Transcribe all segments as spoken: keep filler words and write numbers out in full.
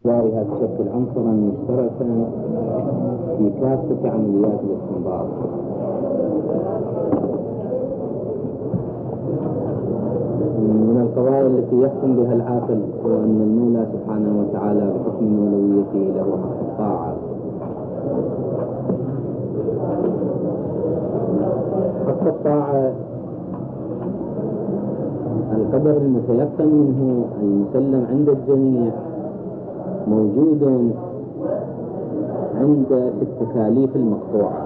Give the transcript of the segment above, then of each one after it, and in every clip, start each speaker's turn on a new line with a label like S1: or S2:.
S1: باعتبارها تشكل عنصرا مشتركا في كافة عمليات الاستنباط. من القضايا التي يحكم بها العاقل هو أن المولى سبحانه وتعالى بحكم مولويته له حق الطاعة. حق الطاعة القدر المتيقن منه المسلم عند الجميع موجود عند في التكاليف المقطوعة،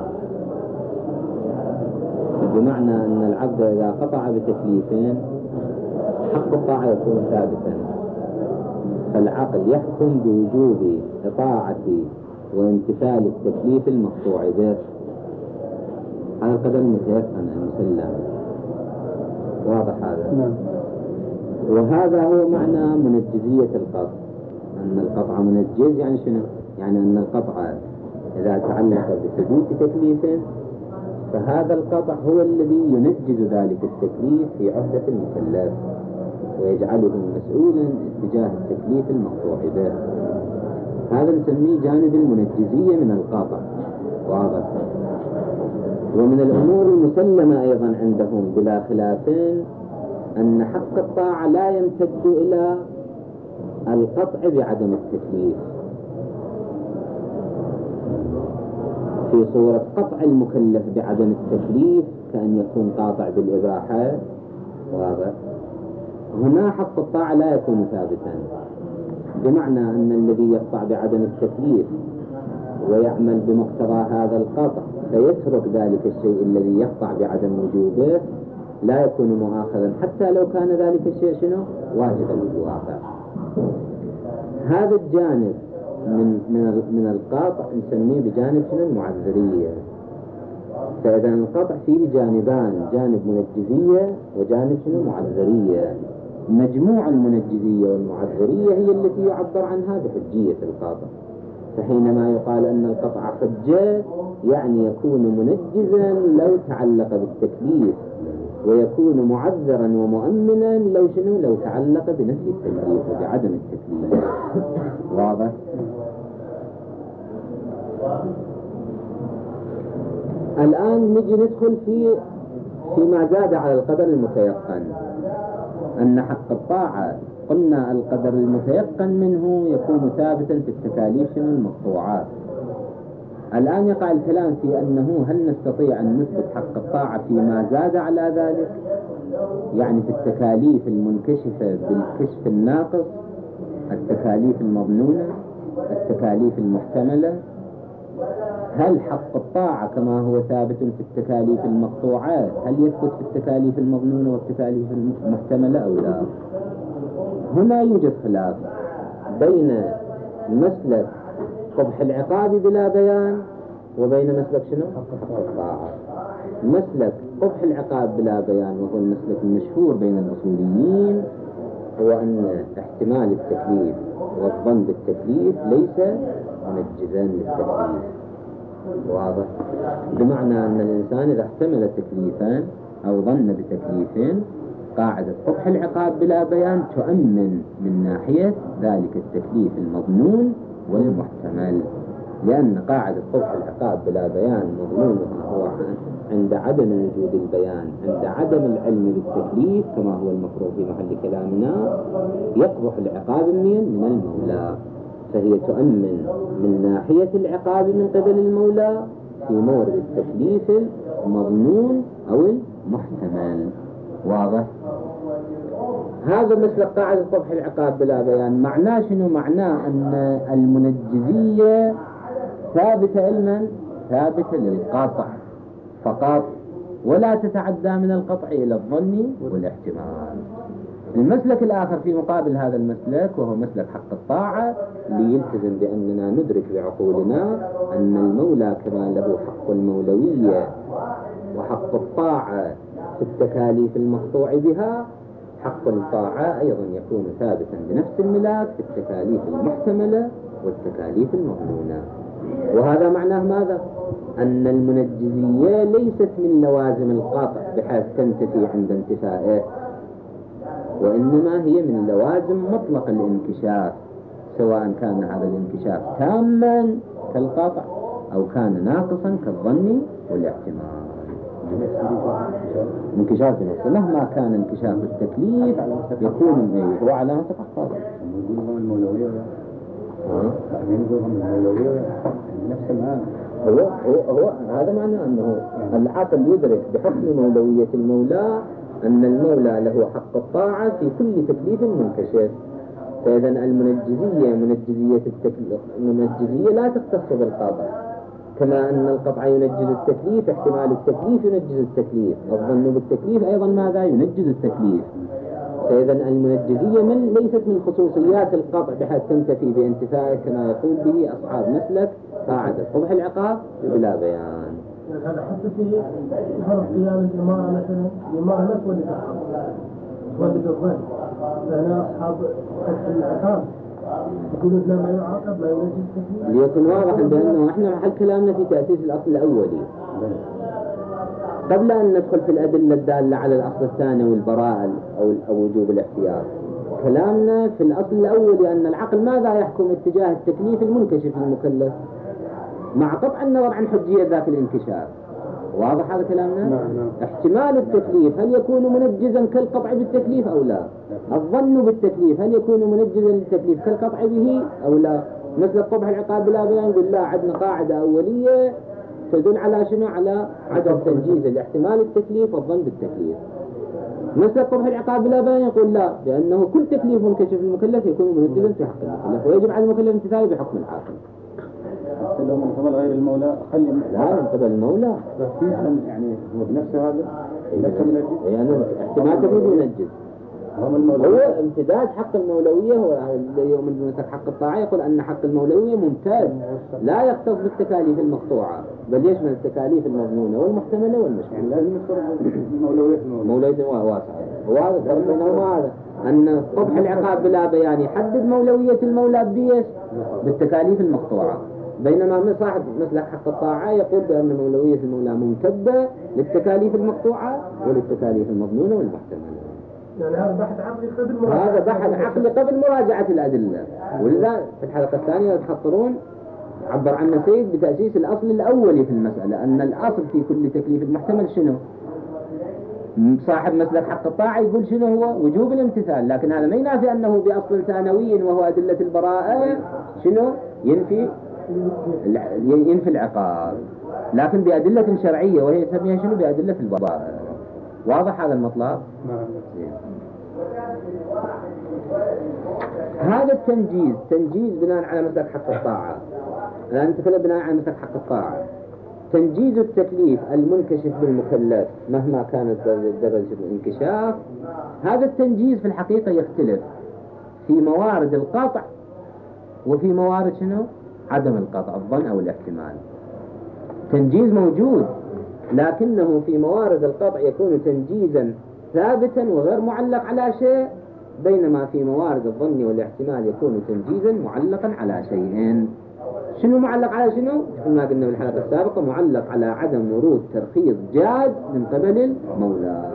S1: بمعنى أن العبد إذا قطع بتكليفين حق الطاعة يكون ثابتا، فالعقل يحكم بوجوب إطاعة وامتثال التكليف المقطوع به. هذا القدر المتيقن المسلم، واضح هذا؟ نعم. وهذا هو معنى منجزية القطع، أن القطع منجز. يعني شنو؟ يعني أن القطع إذا تعلق بثبوت تكليف فهذا القطع هو الذي ينجز ذلك التكليف في عهدة المكلف ويجعله مسؤولا اتجاه التكليف المقطوع به. هذا نسميه جانب المنجزية من القطع، واضح؟ ومن الأمور المسلمة أيضا عندهم بلا خلافين أن حق الطاعة لا يمتد إلى القطع بعدم التكليف في صورة قطع المكلف بعدم التكليف كأن يكون قاطع بالإباحة، واضح؟ هنا حق الطاعة لا يكون ثابتا، بمعنى أن الذي يقطع بعدم التكليف ويعمل بمقتضى هذا القطع فيترك ذلك الشيء الذي يقطع بعدم وجوبه لا يكون مؤاخذا حتى لو كان ذلك الشيء شنو؟ واجبا في الواقع. هذا الجانب من من من القطع نسميه بجانب شنو؟ المعذرية. فإذا القطع فيه جانبان، جانب منجزية وجانب شنو؟ معذرية. مجموع المنجزية والمعذرية هي التي يعبر عنها بحجية القطع. فحينما يقال أن القطع حجة يعني يكون منجزا لو تعلق بالتكليف، ويكون معذرا ومؤمنا لو شنو؟ لو تعلق بنفي التكليف وبعدم التكليف، واضح؟ الآن نجي ندخل في فيما زاد على القدر المتيقن. أن حق الطاعة قلنا القدر المتيقن منه يكون ثابتا في التكاليف المقطوعات. الآن يقع الكلام في أنه هل نستطيع أن نثبت حق الطاعة فيما زاد على ذلك، يعني في التكاليف المنكشفة بالكشف الناقص، التكاليف المظنونة، التكاليف المحتملة. هل حق الطاعة كما هو ثابت في التكاليف المقطوعات هل يثبت في التكاليف المظنونة والتكاليف المحتملة أو لا؟ هنا يوجد خلاف بين مسلك قبح العقاب بلا بيان وبين مسلك شنو؟ حق الطاعة. مسلك قبح العقاب بلا بيان وهو المسلك المشهور بين الأصوليين هو أن احتمال التكليف والظن بالتكليف ليس منجزا للتكليف، واضح؟ بمعنى أن الإنسان إذا احتمل تكليفا أو ظن بتكليفين قاعدة قبح العقاب بلا بيان تؤمن من ناحية ذلك التكليف المظنون والمحتمل، لأن قاعدة قبح العقاب بلا بيان مظنونها هو عند عدم وجود البيان، عند عدم العلم بالتكليف كما هو المفروض في محل كلامنا، يقبح العقاب من من المولى، فهي تؤمن من ناحية العقاب من قبل المولى في مورد التكليف المظنون أو المحتمل، واضح؟ هذا مثل قاعدة قبح العقاب بلا بيان. معناه شنو؟ معناه أن المنجزية ثابتة علما، ثابتة للقاطع فقط، ولا تتعدى من القطع إلى الظن والاحتمال. المسلك الآخر في مقابل هذا المسلك وهو مسلك حق الطاعة ليلتزم بأننا ندرك بعقولنا أن المولى كما له حق المولوية وحق الطاعة في التكاليف المقطوع بها، حق الطاعة أيضا يكون ثابتا بنفس الملاك في التكاليف المحتملة والتكاليف المظنونة. وهذا معناه ماذا؟ أن المنجزية ليست من لوازم القطع بحيث تنتفي عند انتفائه، وإنما هي من لوازم مطلق الانكشاف، سواء كان هذا الانكشاف تاما كالقطع أو كان ناقصا كالظن والاحتمال. انكشاف بنفسه مهما كان انكشاف التكليف يكون هو علامة تحقق.
S2: يقولون المولوية يقولون المولوية نفس المعنى.
S1: هو هو هو هذا معنى أنه العقل يدرك بحكم مولوية المولى أن المولى له حق الطاعة في كل تكليف منكشف. فإذا المنجزية منجزية التكليف منجزية لا تختص بالقطع، كما أن القطع ينجز التكليف، احتمال التكليف ينجز التكليف، الظن بالتكليف أيضا ماذا ينجز التكليف. فإذا المنجزية من ليست من خصوصيات القطع بحيث تنتفي بانتفائه كما يقول به أصحاب مسلك قاعدة قبح العقاب بلا بيان.
S3: هذا حتى في فرض قيام الإمارة مثلا، الإمارة لا تولد الحق تولد الظن، فهنا أصحاب العقاب يقولون لا ما يعاقب لا ينجز التكليف.
S1: ليكن واضحا بأنه احنا محل كلامنا في تأسيس الأصل الأولي قبل أن ندخل في الأدلة الدالة على الأصل الثاني والبراءة أو أو وجوب الاحتياط. كلامنا في الأصل الأول أن العقل ماذا يحكم اتجاه التكليف المنكشف للمكلف مع قطع النظر عن حجية ذاك الانكشاف. واضح هذا كلامنا؟
S2: نعم نعم.
S1: احتمال التكليف هل يكون منجزا كالقطع بالتكليف أو لا؟ الظن بالتكليف هل يكون منجزا للتكليف كالقطع به أو لا؟ مثل قبح العقاب بلا بيان يقول لا، عندنا قاعدة أولية تدل على شنو؟ على عدم تنجيز الاحتمال التكليف والظن بالتكليف. مثل قبح العقاب بلا بيان يقول لا، لأنه كل تكليف منكشف المكلف يكون منجزا في حق المكلف ويجب على المكلف امتثاله بحكم العاقل.
S2: لو من قبل غير المولى خلي
S1: لا من قبل المولى
S2: بس يعني هو بنفسه هذا نفسه منجز
S1: يعني احتمال تكليف ينجز. هو امتداد حق المولوية. هو يوم المسك حق الطاعة يقول أن حق المولوية ممتاز لا يختص بالتكاليف المقطوعة بل يشمل التكاليف المضمونة والمحتملة والمشروعة.
S2: يعني لازم يذكر المولوية
S1: مولوية واسعة. وهذا الفرق بينهما هذا أن قبح العقاب بلا بيان يحدد مولوية المولى بديش بالتكاليف المقطوعة، بينما صاحب مثل حق الطاعة يقول بأن مولوية المولى ممتدة للتكاليف المقطوعة وللتكاليف المضمونة والمحتملة.
S3: يعني هذا بحث عقلي قبل مراجعة
S1: هذا بحث عقلي قبل مراجعة الأدلة. ولذا في الحلقة الثانية تخطرون عبر عنه سيد بتأسيس الأصل الأولي في المسألة، أن الأصل في كل تكليف المحتمل شنو؟ صاحب مسلك حق الطاعة يقول شنو هو؟ وجوب الامتثال، لكن هذا ما ينافي أنه بأصل ثانوي وهو أدلة البراءة شنو؟ ينفي ينفي العقاب، لكن بأدلة شرعية وهي يسميها شنو؟ بأدلة البراءة. واضح هذا المطلب؟
S2: نعم.
S1: هذا التنجيز تنجيز بناء على مسلك حق الطاعة. الآن نتكلم بناء على مسلك حق الطاعة. تنجيز التكليف المنكشف بالمكلف مهما كانت درجة الانكشاف، هذا التنجيز في الحقيقة يختلف في موارد القطع وفي موارد شنو؟ عدم القطع، الظن أو الاحتمال. تنجيز موجود لكنه في موارد القطع يكون تنجيزا ثابتا وغير معلق على شيء، بينما في موارد الظن والاحتمال يكون تنجيزا معلقا على شيئين. شنو معلق على شنو؟ كما قلنا في الحلقة السابقة معلق على عدم ورود ترخيص جاد من قبل المولى.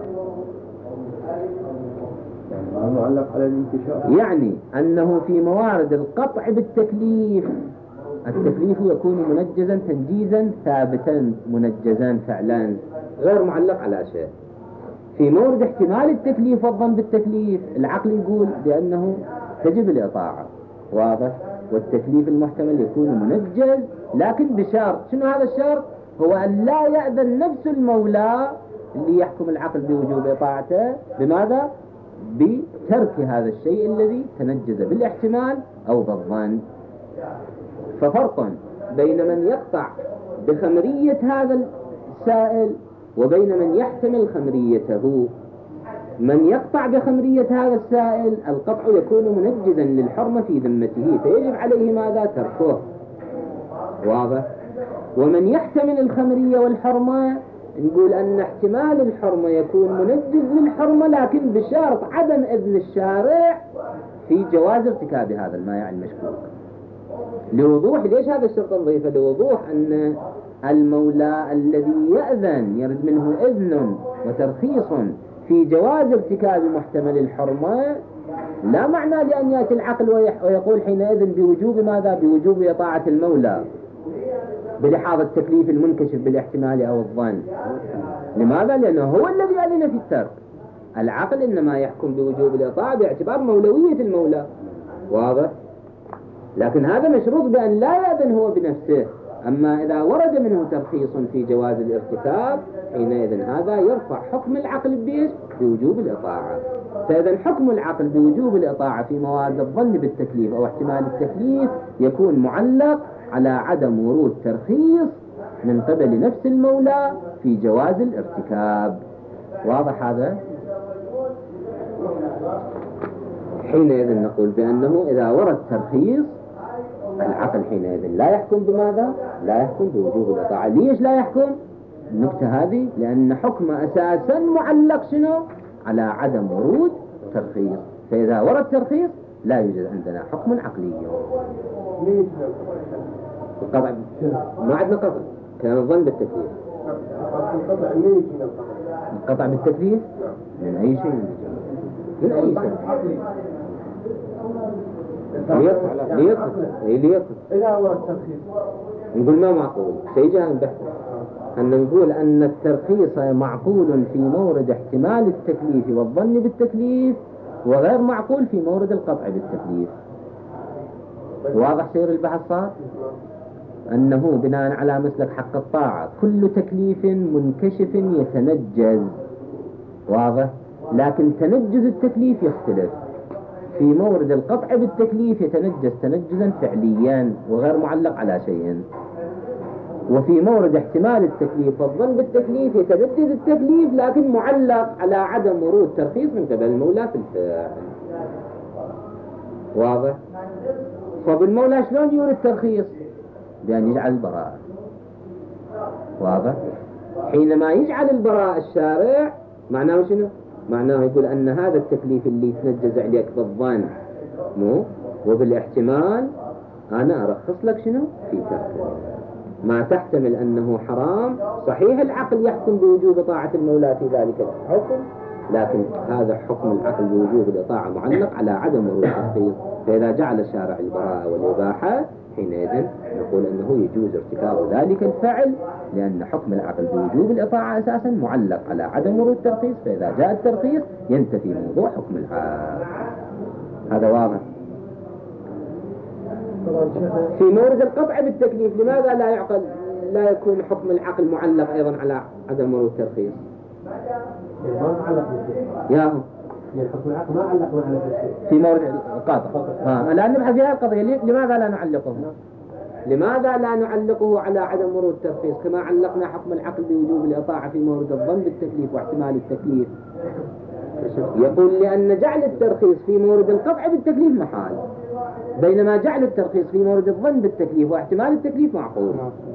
S2: يعني معلق على الانكشاف،
S1: يعني أنه في موارد القطع بالتكليف التكليف يكون منجزا تنجيزا ثابتا منجزا فعلا غير معلق على شيء. في مورد احتمال التكليف والظن بالتكليف العقل يقول بأنه تجب الإطاعة، واضح؟ والتكليف المحتمل يكون منجز لكن بشرط. شنو هذا الشرط؟ هو أن لا يأذن نفس المولى اللي يحكم العقل بوجوب إطاعته بماذا؟ بترك هذا الشيء الذي تنجز بالاحتمال أو بالظن. ففرق بين من يقطع بخمرية هذا السائل وبين من يحتمل خمريته. من يقطع بخمرية هذا السائل القطع يكون منجزا للحرمة في ذمته فيجب عليه ماذا؟ تركه، واضح؟ ومن يحتمل الخمرية والحرمة نقول أن احتمال الحرمة يكون منجز للحرمة لكن بشرط عدم إذن الشارع في جواز ارتكاب هذا المائع المشكوك. لوضوح ليش هذا الشرط نضيفه؟ لوضوح أن المولى الذي يأذن يرد منه إذن وترخيص في جواز ارتكاب محتمل الحرمة لا معنى لأن يأتي العقل ويقول حينئذ بوجوب ماذا؟ بوجوب إطاعة المولى بلحاظ التكليف المنكشف بالاحتمال أو الظن. لماذا؟ لأنه هو الذي أذن في الترك. العقل إنما يحكم بوجوب الإطاعة باعتبار مولوية المولى، واضح؟ لكن هذا مشروط بأن لا يأذن هو بنفسه. أما إذا ورد منه ترخيص في جواز الارتكاب حينئذ هذا يرفع حكم العقل بإيش؟ بوجوب الإطاعة. فإذا حكم العقل بوجوب الإطاعة في موارد الظن بالتكليف أو احتمال التكليف يكون معلق على عدم ورود ترخيص من قبل نفس المولى في جواز الارتكاب. واضح هذا؟ حينئذ نقول بأنه إذا ورد ترخيص العقل حينئذ لا يحكم بماذا؟ لا يحكم بوجوب الإطاعة. ليش لا يحكم؟ النكتة هذه لأن حكم أساسا معلق شنو؟ على عدم ورود ترخيص. فإذا ورد ترخيص لا يوجد عندنا حكم عقلي. القطع ما عندنا قطع، كان الظن بالتكليف. القطع بالتكليف من أي شيء، من أي شيء ليقف ليقف ليقف
S3: إذا ورد ترخيص
S1: نقول ما معقول. شيء جاء بحث أن نقول أن الترخيص معقول في مورد احتمال التكليف والظن بالتكليف، وغير معقول في مورد القطع بالتكليف. واضح سير البحث صار؟ أنه بناء على مسلك حق الطاعة كل تكليف منكشف يتنجز، واضح؟ لكن تنجز التكليف يختلف. في مورد القطع بالتكليف يتنجز تنجزا فعليا وغير معلق على شيء، وفي مورد احتمال التكليف والظن بالتكليف يتنجز التكليف لكن معلق على عدم ورود ترخيص من قبل المولى في الفعل. واضح؟ فبالمولى شلون يورد ترخيص؟ بأن يجعل البراءة. واضح؟ حينما يجعل البراءة الشارع معناه شنو؟ معناه يقول أن هذا التكليف اللي يتنجز عليك بالظن مو وبالاحتمال أنا أرخص لك شنو؟ في تركه. ما تحتمل أنه حرام، صحيح العقل يحكم بوجوب طاعة المولى في ذلك الحكم، لكن هذا حكم العقل بوجوب الإطاعة معلق على عدم ورود التخصيص. فإذا جعل الشارع البراءة والإباحة حينئذ نقول أنه يجوز ارتكاب ذلك الفعل، لأن حكم العقل بوجوب الإطاعة أساسا معلق على عدم ورود الترخيص. فإذا جاء الترخيص ينتفي موضوع حكم العقل. هذا واضح. في مورد القطع بالتكليف لماذا لا يعقل لا يكون حكم العقل معلق أيضا على عدم ورود الترخيص؟
S3: ما معلق
S1: يا هو
S3: يعني حكم العقل ما علق معنا
S1: في مورد القطع. ها الآن نبحث في هذه القضية. لماذا لا نعلقه؟ لماذا لا نعلقه على عدم ورود الترخيص كما علقنا حكم العقل بوجوب الإطاعة في مورد الظن بالتكليف واحتمال التكليف؟ يقول لأن جعل الترخيص في مورد القطع بالتكليف محال، بينما جعل الترخيص في مورد الظن بالتكليف واحتمال التكليف معقول.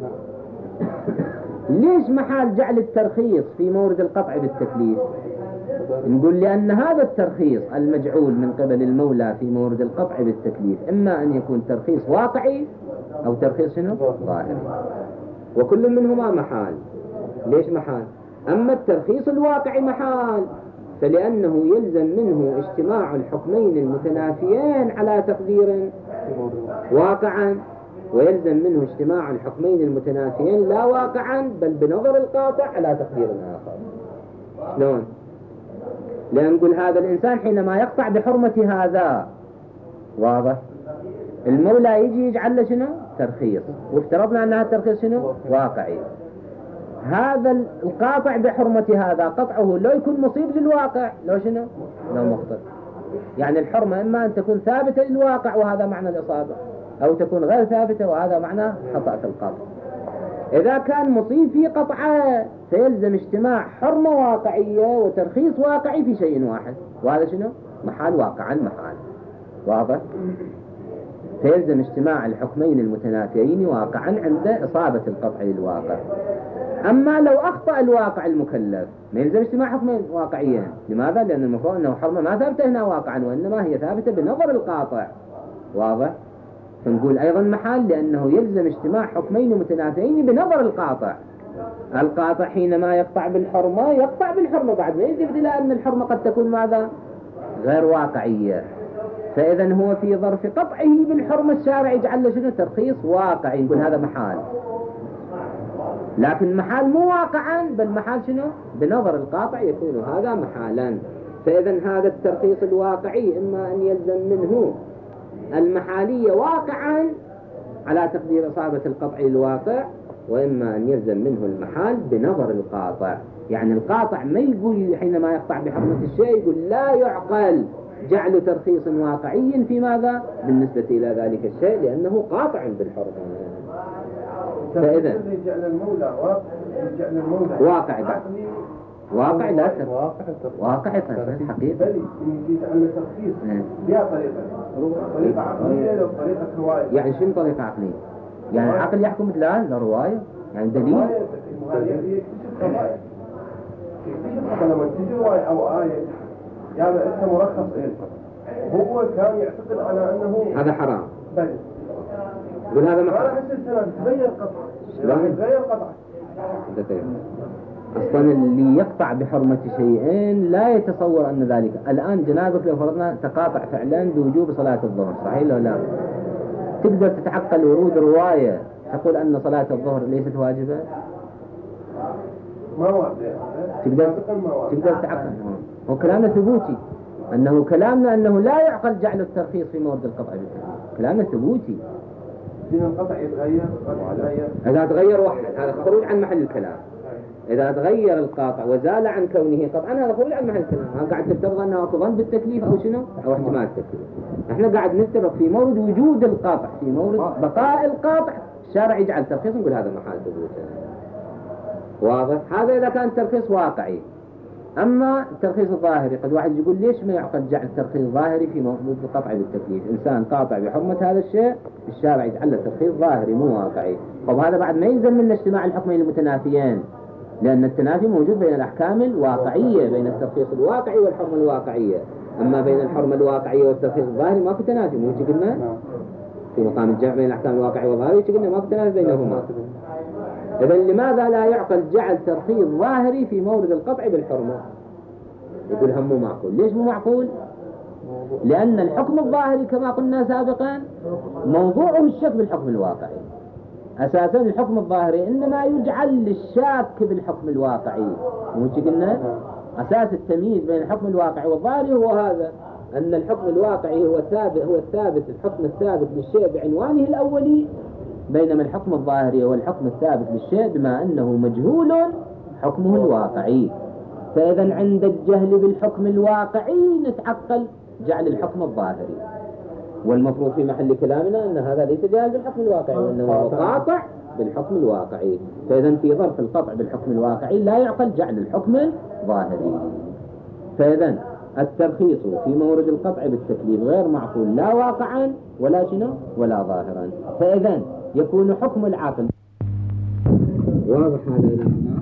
S1: ليش محال جعل الترخيص في مورد القطع بالتكليف؟ نقول لأن هذا الترخيص المجعول من قبل المولى في مورد القطع بالتكليف إما أن يكون ترخيص واقعي أو ترخيص شنو؟ ظاهري، وكل منهما محال. ليش محال؟ أما الترخيص الواقعي محال فلأنه يلزم منه اجتماع الحكمين المتنافيين على تقدير واقعا، ويلزم منه اجتماع الحكمين المتنافيين لا واقعا بل بنظر القاطع على تقدير آخر. شلون؟ لأن نقول هذا الإنسان حينما يقطع بحرمة هذا، واضح؟ المولى يجي يجعل له شنو؟ ترخيص، وافترضنا أنها الترخيص شنو؟ واقعي. هذا القاطع بحرمة هذا قطعه لو يكون مصيب للواقع لو شنو؟ لو مخطئ. يعني الحرمة إما أن تكون ثابتة للواقع وهذا معنى الإصابة، أو تكون غير ثابتة وهذا معنى خطأ في القطع. إذا كان مصيب في قطعه فيلزم اجتماع حرمة واقعية وترخيص واقعي في شيء واحد، وهذا شنو؟ محال واقعا محال. واضح؟ فيلزم اجتماع الحكمين المتنافيين واقعا عند إصابة القطع للواقع. أما لو أخطأ الواقع المكلف ما يلزم اجتماع حكمين واقعيين. لماذا؟ لأن المفروض أنه حرمة ما ثابتة هنا واقعا وإنما هي ثابتة بنظر القاطع. واضح؟ فنقول أيضا محال لأنه يلزم اجتماع حكمين متنافيين بنظر القاطع. القاطع حينما يقطع بالحرمة يقطع بالحرمة بعد ما يلتفت إلى أن الحرمة قد تكون ماذا؟ غير واقعية. فإذا هو في ظرف قطعه بالحرمة الشارع يجعل له شنو؟ ترخيص واقعي، نقول هذا محال. لكن محال مو واقعا، بل محال شنو؟ بنظر القاطع يكون هذا محالا. فإذا هذا الترخيص الواقعي إما أن يلزم منه المحالية واقعا على تقدير إصابة القطع الواقع، وإما أن يلزم منه المحال بنظر القاطع. يعني القاطع ما يقول حينما يقطع بحرمة الشيء يقول لا يعقل جعل ترخيص واقعي في ماذا؟ بالنسبة إلى ذلك الشيء، لأنه قاطع بالحرمة. فإذا
S3: جعل المولى جعل المولى
S1: واقع بعد واقع لا تر... واقع حقيقة.
S3: بل يجي تعمل ترخيص بها طريقة طريقة عقلية لو طريقة رواية.
S1: يعني شنو طريقة عقلية؟ يعني العقل يحكم مثل لا رواية، يعني دليل.
S3: يكتشف قضايا، يكتشف لما تجي رواية أو آية يعني أنت مرخص إيه؟ هو كان يعتقد على أنه
S1: هذا حرام.
S3: بل
S1: يقول هذا محرم.
S3: أنا مثل سنة تغير قطعة تغير قطعة.
S1: أصلا اللي يقطع بحرمة شيئين لا يتصور أن ذلك. الآن جنابك لو فرضنا تقاطع فعلا بوجوب صلاة الظهر، صحيح ولا لا؟ تقدر تتعقل ورود رواية تقول أن صلاة الظهر ليست واجبة؟
S3: ما واجب.
S1: تقدر تقدر تتعقل. هو كلامنا ثبوتي، أنه كلامنا أنه لا يعقل جعل الترخيص في مورد القطع بالترخيص. كلامنا ثبوتي.
S3: دين القطع يتغير يتغير.
S1: إذا تغير واحد هذا خروج عن محل الكلام. إذا تغير القاطع وزال عن كونه قطعا هذا خروج عن محل الكلام. ها قاعد تفترض أنه أكو ظن بالتكليف أو شنو؟ أو احتمال التكليف. إحنا قاعد نفترض في مورد وجود القاطع، في مورد بقاء القاطع الشارع يجعل ترخيص، نقول هذا محال ثبوت. واضح؟ هذا إذا كان ترخيص واقعي. أما الترخيص الظاهري قد واحد يقول ليش ما يعقد جعل ترخيص ظاهري في موجود القطع بالتكليف؟ إنسان قاطع بحرمة هذا الشيء الشارع يجعل له ترخيص ظاهري مو واقعي. طب هذا بعد ما يلزم من اجتماع الحكمين المتنافيين، لأن التنافي موجود بين الأحكام الواقعية، بين الترخيص الواقعي والحرمة الواقعية. أما بين الحرمة الواقعية والترخيص الظاهري ما في تنافي، مو قلنا في مقام الجمع بين الأحكام الواقعية والظاهري قلنا ما في تنافي بينهما. إذا لماذا لا يعقل جعل ترخيص ظاهري في مورد القطع بالحرمة؟ يقول هم مو معقول. ليش مو معقول؟ لأن الحكم الظاهري كما قلنا سابقا موضوعه الشك بالحكم الواقعي. أساسا الحكم الظاهري إنما يجعل للشاك بالحكم الواقعي. مو قلنا أساس التمييز بين الحكم الواقعي والظاهري هو هذا، أن الحكم الواقعي هو الثابت هو الثابت الحكم الثابت للشيء بعنوانه الأولي، بينما الحكم الظاهري هو الحكم الثابت للشيء بما أنه مجهول حكمه الواقعي. فإذا عند الجهل بالحكم الواقعي نتعقل جعل الحكم الظاهري، والمفروض في محل كلامنا أن هذا ليس جاهل بالحكم الواقعي وأنه قاطع بالحكم الواقعي. فإذا في ظرف القطع بالحكم الواقعي لا يعقل جعل الحكم الظاهري. فإذا الترخيص في مورد القطع بالتكليف غير معقول لا واقعا ولا شنو ولا ظاهرا. فإذا يكون حكم العاقل واضح. هذا إلى هنا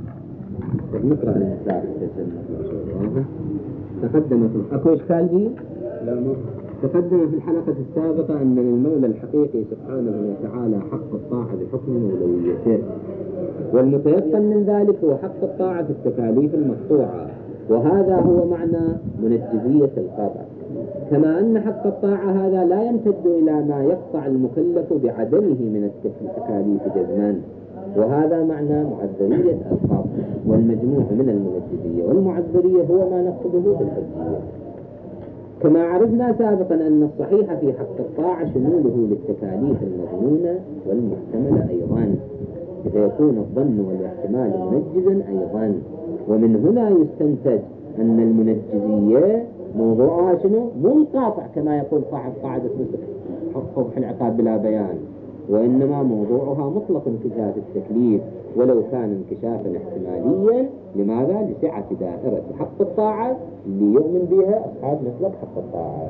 S1: نقرأ الإنسان واضح. تقدم في أكو إشكال دي؟ لا مو تقدم في الحلقة السابقة أن للمولى الحقيقي سبحانه وتعالى حق الطاعة بحكم مولويته، والمتيقن من ذلك هو حق الطاعة في التكاليف المقطوعة، وهذا هو معنى منجزية القطع. كما أن حق الطاعة هذا لا يمتد إلى ما يقطع المكلف بعدمه من التكاليف جزما، وهذا معنى معذرية القطع. والمجموع من المنجزية والمعذرية هو ما نقصده بالحجية. كما عرفنا سابقا أن الصحيح في حق الطاعة شموله للتكاليف المظنونة والمحتملة أيضا، إذا يكون الظن والاحتمال منجزا أيضا. ومن هنا يستنتج أن المنجزية موضوعها شنو؟ مو القاطع كما يقول صاحب قاعدة قبح العقاب بلا بيان، وإنما موضوعها مطلق انكشاف التكليف ولو كان انكشافا احتماليا. لماذا؟ لسعة دائرة حق الطاعة اللي يؤمن بها أصحاب مطلق حق الطاعة.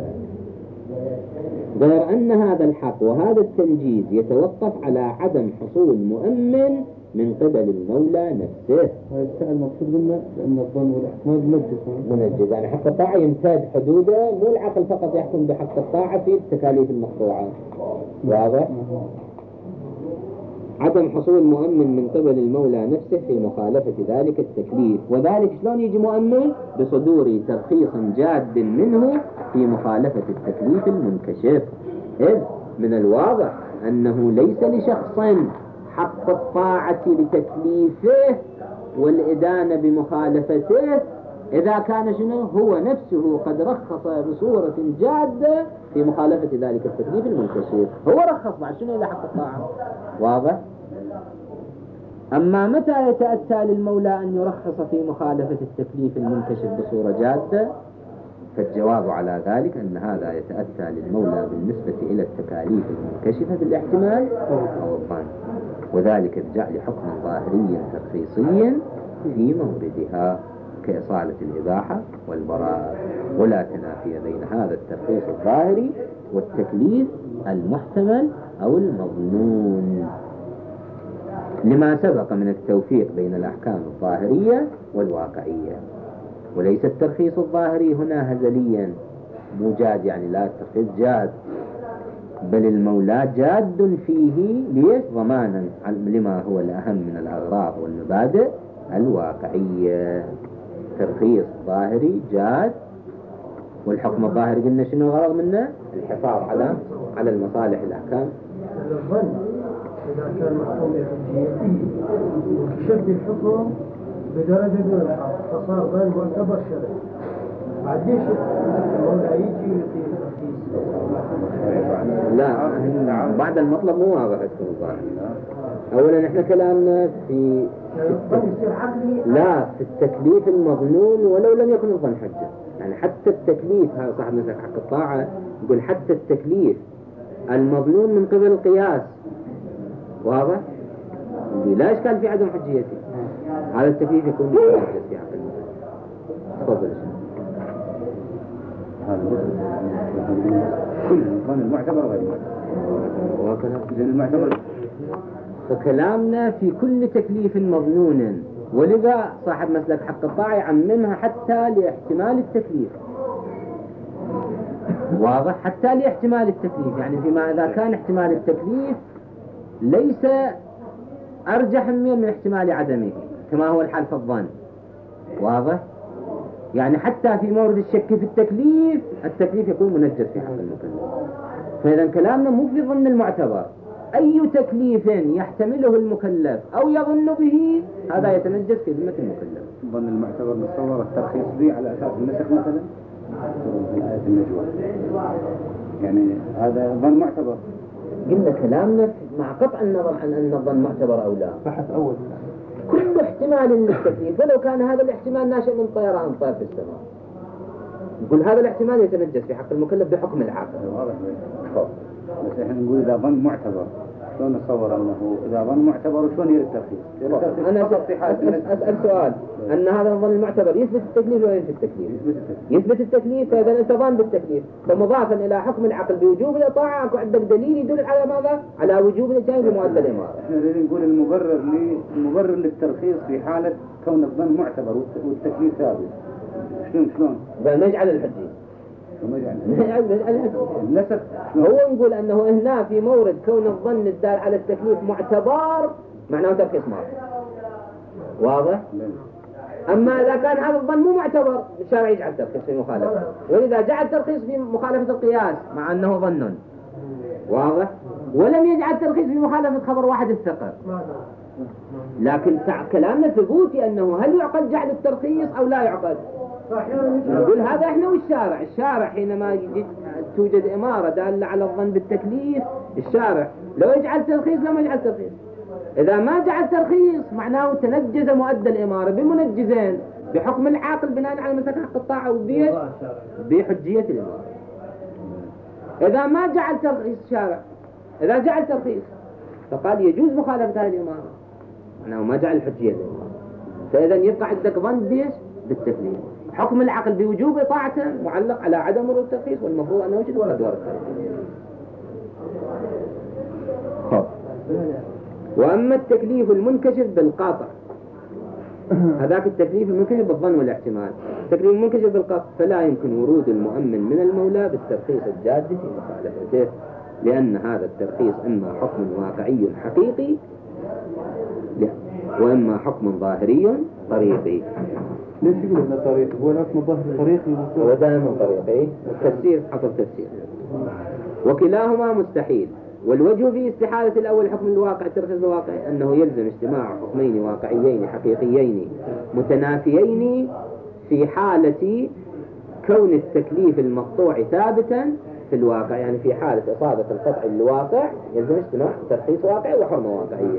S1: غير أن هذا الحق وهذا التنجيز يتوقف على عدم حصول مؤمن من قبل المولى نفسه.
S3: هذا المقصود قلنا لأن الظن والاحتمال منجز
S1: منجز يعني حق الطاعة يمتد حدوده، مو العقل فقط يحكم بحق الطاعة في التكاليف المقطوعة. واضح؟ عدم حصول مؤمن من قبل المولى نفسه في مخالفة ذلك التكليف. وذلك شلون يجي مؤمن؟ بصدور ترخيص جاد منه في مخالفة التكليف المنكشف. إذ من الواضح أنه ليس لشخص حق الطاعة لتكليفه والإدانة بمخالفته إذا كان شنو هو نفسه قد رخص بصورة جادة في مخالفة ذلك التكليف المنكشف. هو رخص بعد شنو إلى حق الطاعة. واضح؟ أما متى يتأتى للمولى أن يرخص في مخالفة التكليف المنكشف بصورة جادة؟ فالجواب على ذلك أن هذا يتأتى للمولى بالنسبة إلى التكاليف المنكشفة بالاحتمال أو الظن، وذلك بجعل حكم ظاهري ترخيصي في موردها كإصالة الإباحة والبراءة، ولا تنافي بين هذا الترخيص الظاهري والتكليف المحتمل أو المظنون، لما سبق من التوفيق بين الأحكام الظاهرية والواقعية. وليس الترخيص الظاهري هنا هزليا مو جاد، يعني لا الترخيص جاد، بل المولى جاد فيه. ليش؟ ضمانا لما هو الأهم من الأغراض والمبادئ الواقعية. ترخيص ظاهري جاد، والحكم الظاهري قلنا شنو الغرض منه؟ الحفاظ على على المصالح الأحكام.
S3: الظن إذا كان محكوم بحجية وكشف الحكم بدرجة دون الحق فصار ظن معتبر شرعي، بعد ليش المولى يجي ويعطيه ترخيص؟
S1: لا، بعد المطلب مو واضح اسم الظاهر. أولا احنا كلامنا في لا في التكليف المظنون ولو لم يكن الظن حجة، يعني حتى التكليف هذا صاحب مثلا حق الطاعة يقول حتى التكليف المظنون من قبل القياس. واضح؟ لا إشكال في عدم حجيته، هذا التكليف يكون مجلس في عقل. تفضل.
S2: كل الظن المعتبر غير المعتبر، المعتبر
S1: فكلامنا في كل تكليف مظنون، ولذا صاحب مسلك حق الطاعة يعممها حتى لاحتمال التكليف. واضح؟ حتى لاحتمال التكليف، يعني فيما إذا كان احتمال التكليف ليس أرجح من احتمال عدمه كما هو الحال في الظن. واضح؟ يعني حتى في مورد الشك في التكليف التكليف يكون منجز في حق المكلف. فإذا كلامنا مو في ظن المعتبر، أي تكليف يحتمله المكلف أو يظن به هذا يتنجس في ذمة المكلف.
S2: ظن المعتبر نتصور الترخيص به على أساس النسخ مثلا في آية النجوى، يعني هذا ظن معتبر.
S1: قلنا كلامنا مع قطع النظر عن أن الظن معتبر أو لا،
S3: بحث أول
S1: كل احتمال للتكليف ولو كان هذا الاحتمال ناشئ من طيران طائر في السماء، نقول هذا الاحتمال يتنجس في حق المكلف بحكم العاقل.
S2: بس احنا نقول إذا ظن معتبر شلون نتصور أنه إذا ظن معتبر شلون يريد الترخيص؟
S1: أنا أسأل سؤال، أن هذا الظن المعتبر يثبت التكليف ولا يثبت التكليف؟ يثبت التكليف. فإذا أنت ظن بالتكليف فمضافا إلى حكم العقل بوجوب الإطاعة أكو عندك دليل يدل على ماذا؟ على وجوب الإتيان بمؤدى الإمارة.
S2: احنا نريد نقول المبرر لي المبرر للترخيص في حالة كون الظن معتبر والتكليف ثابت. شلون شلون؟
S1: نجعل الحجي
S2: النسخ.
S1: هو نقول أنه هنا في مورد كون الظن الدال على التكليف معتبر معناه ترخيص ماضي. واضح؟ أما إذا كان هذا الظن مو معتبر الشارع يجعل ترخيص في مخالفة، ولذا جعل ترخيص في مخالفة القياس مع أنه ظن. واضح؟ ولم يجعل ترخيص في مخالفة خبر واحد الثقة. لكن كلامنا ثبوتي أنه هل يعقد جعل الترخيص أو لا يعقد؟ نقول هذا احنا والشارع. الشارع حينما توجد إمارة دالة على الظن بالتكليف، الشارع لو يجعل ترخيص لو ما يجعل ترخيص. إذا ما جعل ترخيص معناه تنجز مؤدى الإمارة بمنجزين، بحكم العاقل بناء على مسك حق الطاعة وبحجية الإمارة. إذا ما جعل ترخيص الشارع، إذا جعل ترخيص فقال يجوز مخالفة هذه الإمارة، معناه ما جعل حجية الإمارة. فإذا يبقى عندك ظن بيش بالتكليف، حكم العقل بوجوب طاعته معلق على عدم ورود الترخيص، والمفروض أنه يوجد ولا دور الترخيص. وأما التكليف المنكشف بالقاطع، هذاك التكليف المنكشف بالظن والاحتمال، التكليف المنكشف بالقاطع فلا يمكن ورود المؤمن من المولى بالترخيص الجاد في مخالفته، لأن هذا الترخيص إما حكم واقعي حقيقي وإما حكم ظاهري طريقي.
S2: ليش يقول ابن طريق؟ هو الحكم الظاهري طريقي
S1: هو دائما طريقي، التفسير حط التفسير. وكلاهما مستحيل. والوجه في استحالة الأول حكم الواقع الترخيص الواقعي أنه يلزم اجتماع حكمين واقعيين حقيقيين متنافيين في حالة كون التكليف المقطوع ثابتا في الواقع، يعني في حالة إصابة القطع الواقع يلزم اجتماع ترخيص واقعي وحرمة واقعية.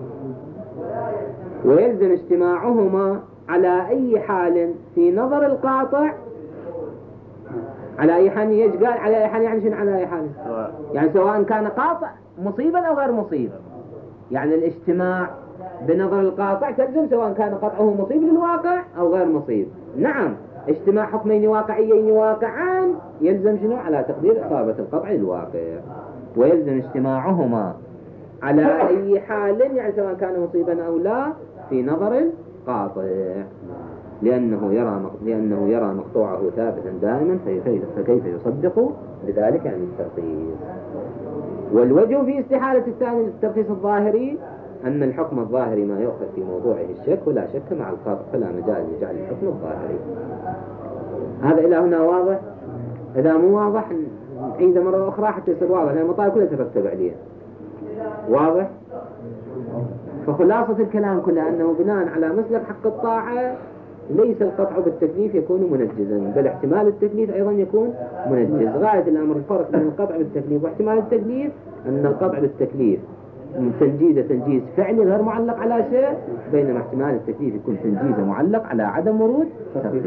S1: ويلزم اجتماعهما على أي حال في نظر القاطع، على أي حال يجقال على أي حال يعني شنو على أي حال؟ يعني سواء كان قاطع مصيبا أو غير مصيب، يعني الاجتماع بنظر القاطع تلزم سواء كان قطعه مصيب للواقع أو غير مصيب. نعم اجتماع حكمين واقعيين واقعان يلزم شنو على تقدير إصابة القطع للواقع. ويلزم اجتماعهما على أي حال يعني سواء كان مصيبا أو لا في نظر القاطع، لأنه يرى لأنه يرى مقطوعه ثابتا دائما فكيف يصدق بذلك يعني الترخيص. والوجه في استحالة الثاني الترخيص الظاهري أن الحكم الظاهري ما يؤخذ في موضوعه الشك ولا شك مع القاطع فلا مجال لجعل الحكم الظاهري. هذا إلى هنا واضح؟ إذا مو واضح نعيده مرة أخرى حتى يصير واضح لأن المطالب كلها ترتب عليه. واضح؟ فخلاصة الكلام كله أنه بناء على مسلك حق الطاعة ليس القطع بالتكليف يكون منجزا، بل احتمال التكليف أيضا يكون منجز. غاية الأمر الفرق بين القطع بالتكليف واحتمال التكليف أن القطع بالتكليف تنجيزه تنجيز فعلي غير معلق على شيء، بينما احتمال التكليف يكون تنجيزه معلق على عدم ورود ترخيص.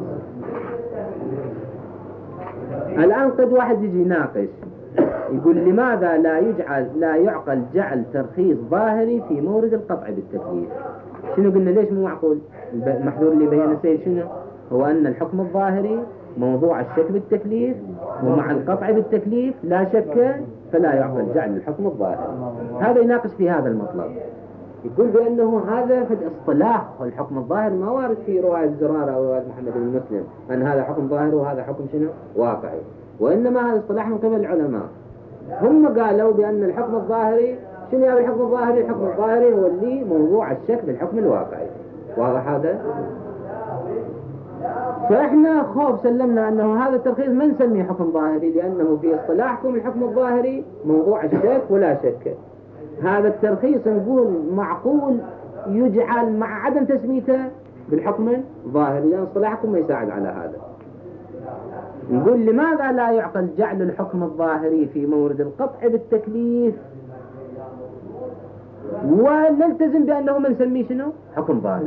S1: الآن قد واحد يجي يناقش يقول لماذا لا يجعل لا يعقل جعل ترخيص ظاهري في مورد القطع بالتكليف؟ شنو قلنا ليش مو معقول؟ المحذور اللي بين السيد شنو؟ هو أن الحكم الظاهري موضوع الشك بالتكليف ومع القطع بالتكليف لا شك فلا يعقل جعل الحكم الظاهري. هذا يناقش في هذا المطلب، يقول بأنه هذا في الاصطلاح والحكم الظاهر ما وارد في رواية الزرارة أو رواية محمد بن مسلم أن هذا حكم ظاهر وهذا حكم شنو؟ واقعي، وإنما هذا اصطلاح من قبل العلماء. هم قالوا بأن الحكم الظاهري شنو يعني الحكم الظاهري؟ الحكم الظاهري هو اللي موضوع الشك بالحكم الواقعي. واضح هذا؟ فإحنا خوف سلمنا أنه هذا الترخيص ما نسميه حكم ظاهري لأنه في اصطلاحكم الحكم الظاهري موضوع الشك ولا شك. هذا الترخيص نقول معقول يجعل مع عدم تسميته بالحكم الظاهري لأن اصطلاحكم ما يساعد على هذا. نقول لماذا لا يعقل جعل الحكم الظاهري في مورد القطع بالتكليف ونلتزم بأنه ما نسميه شنو؟ حكم ظاهري.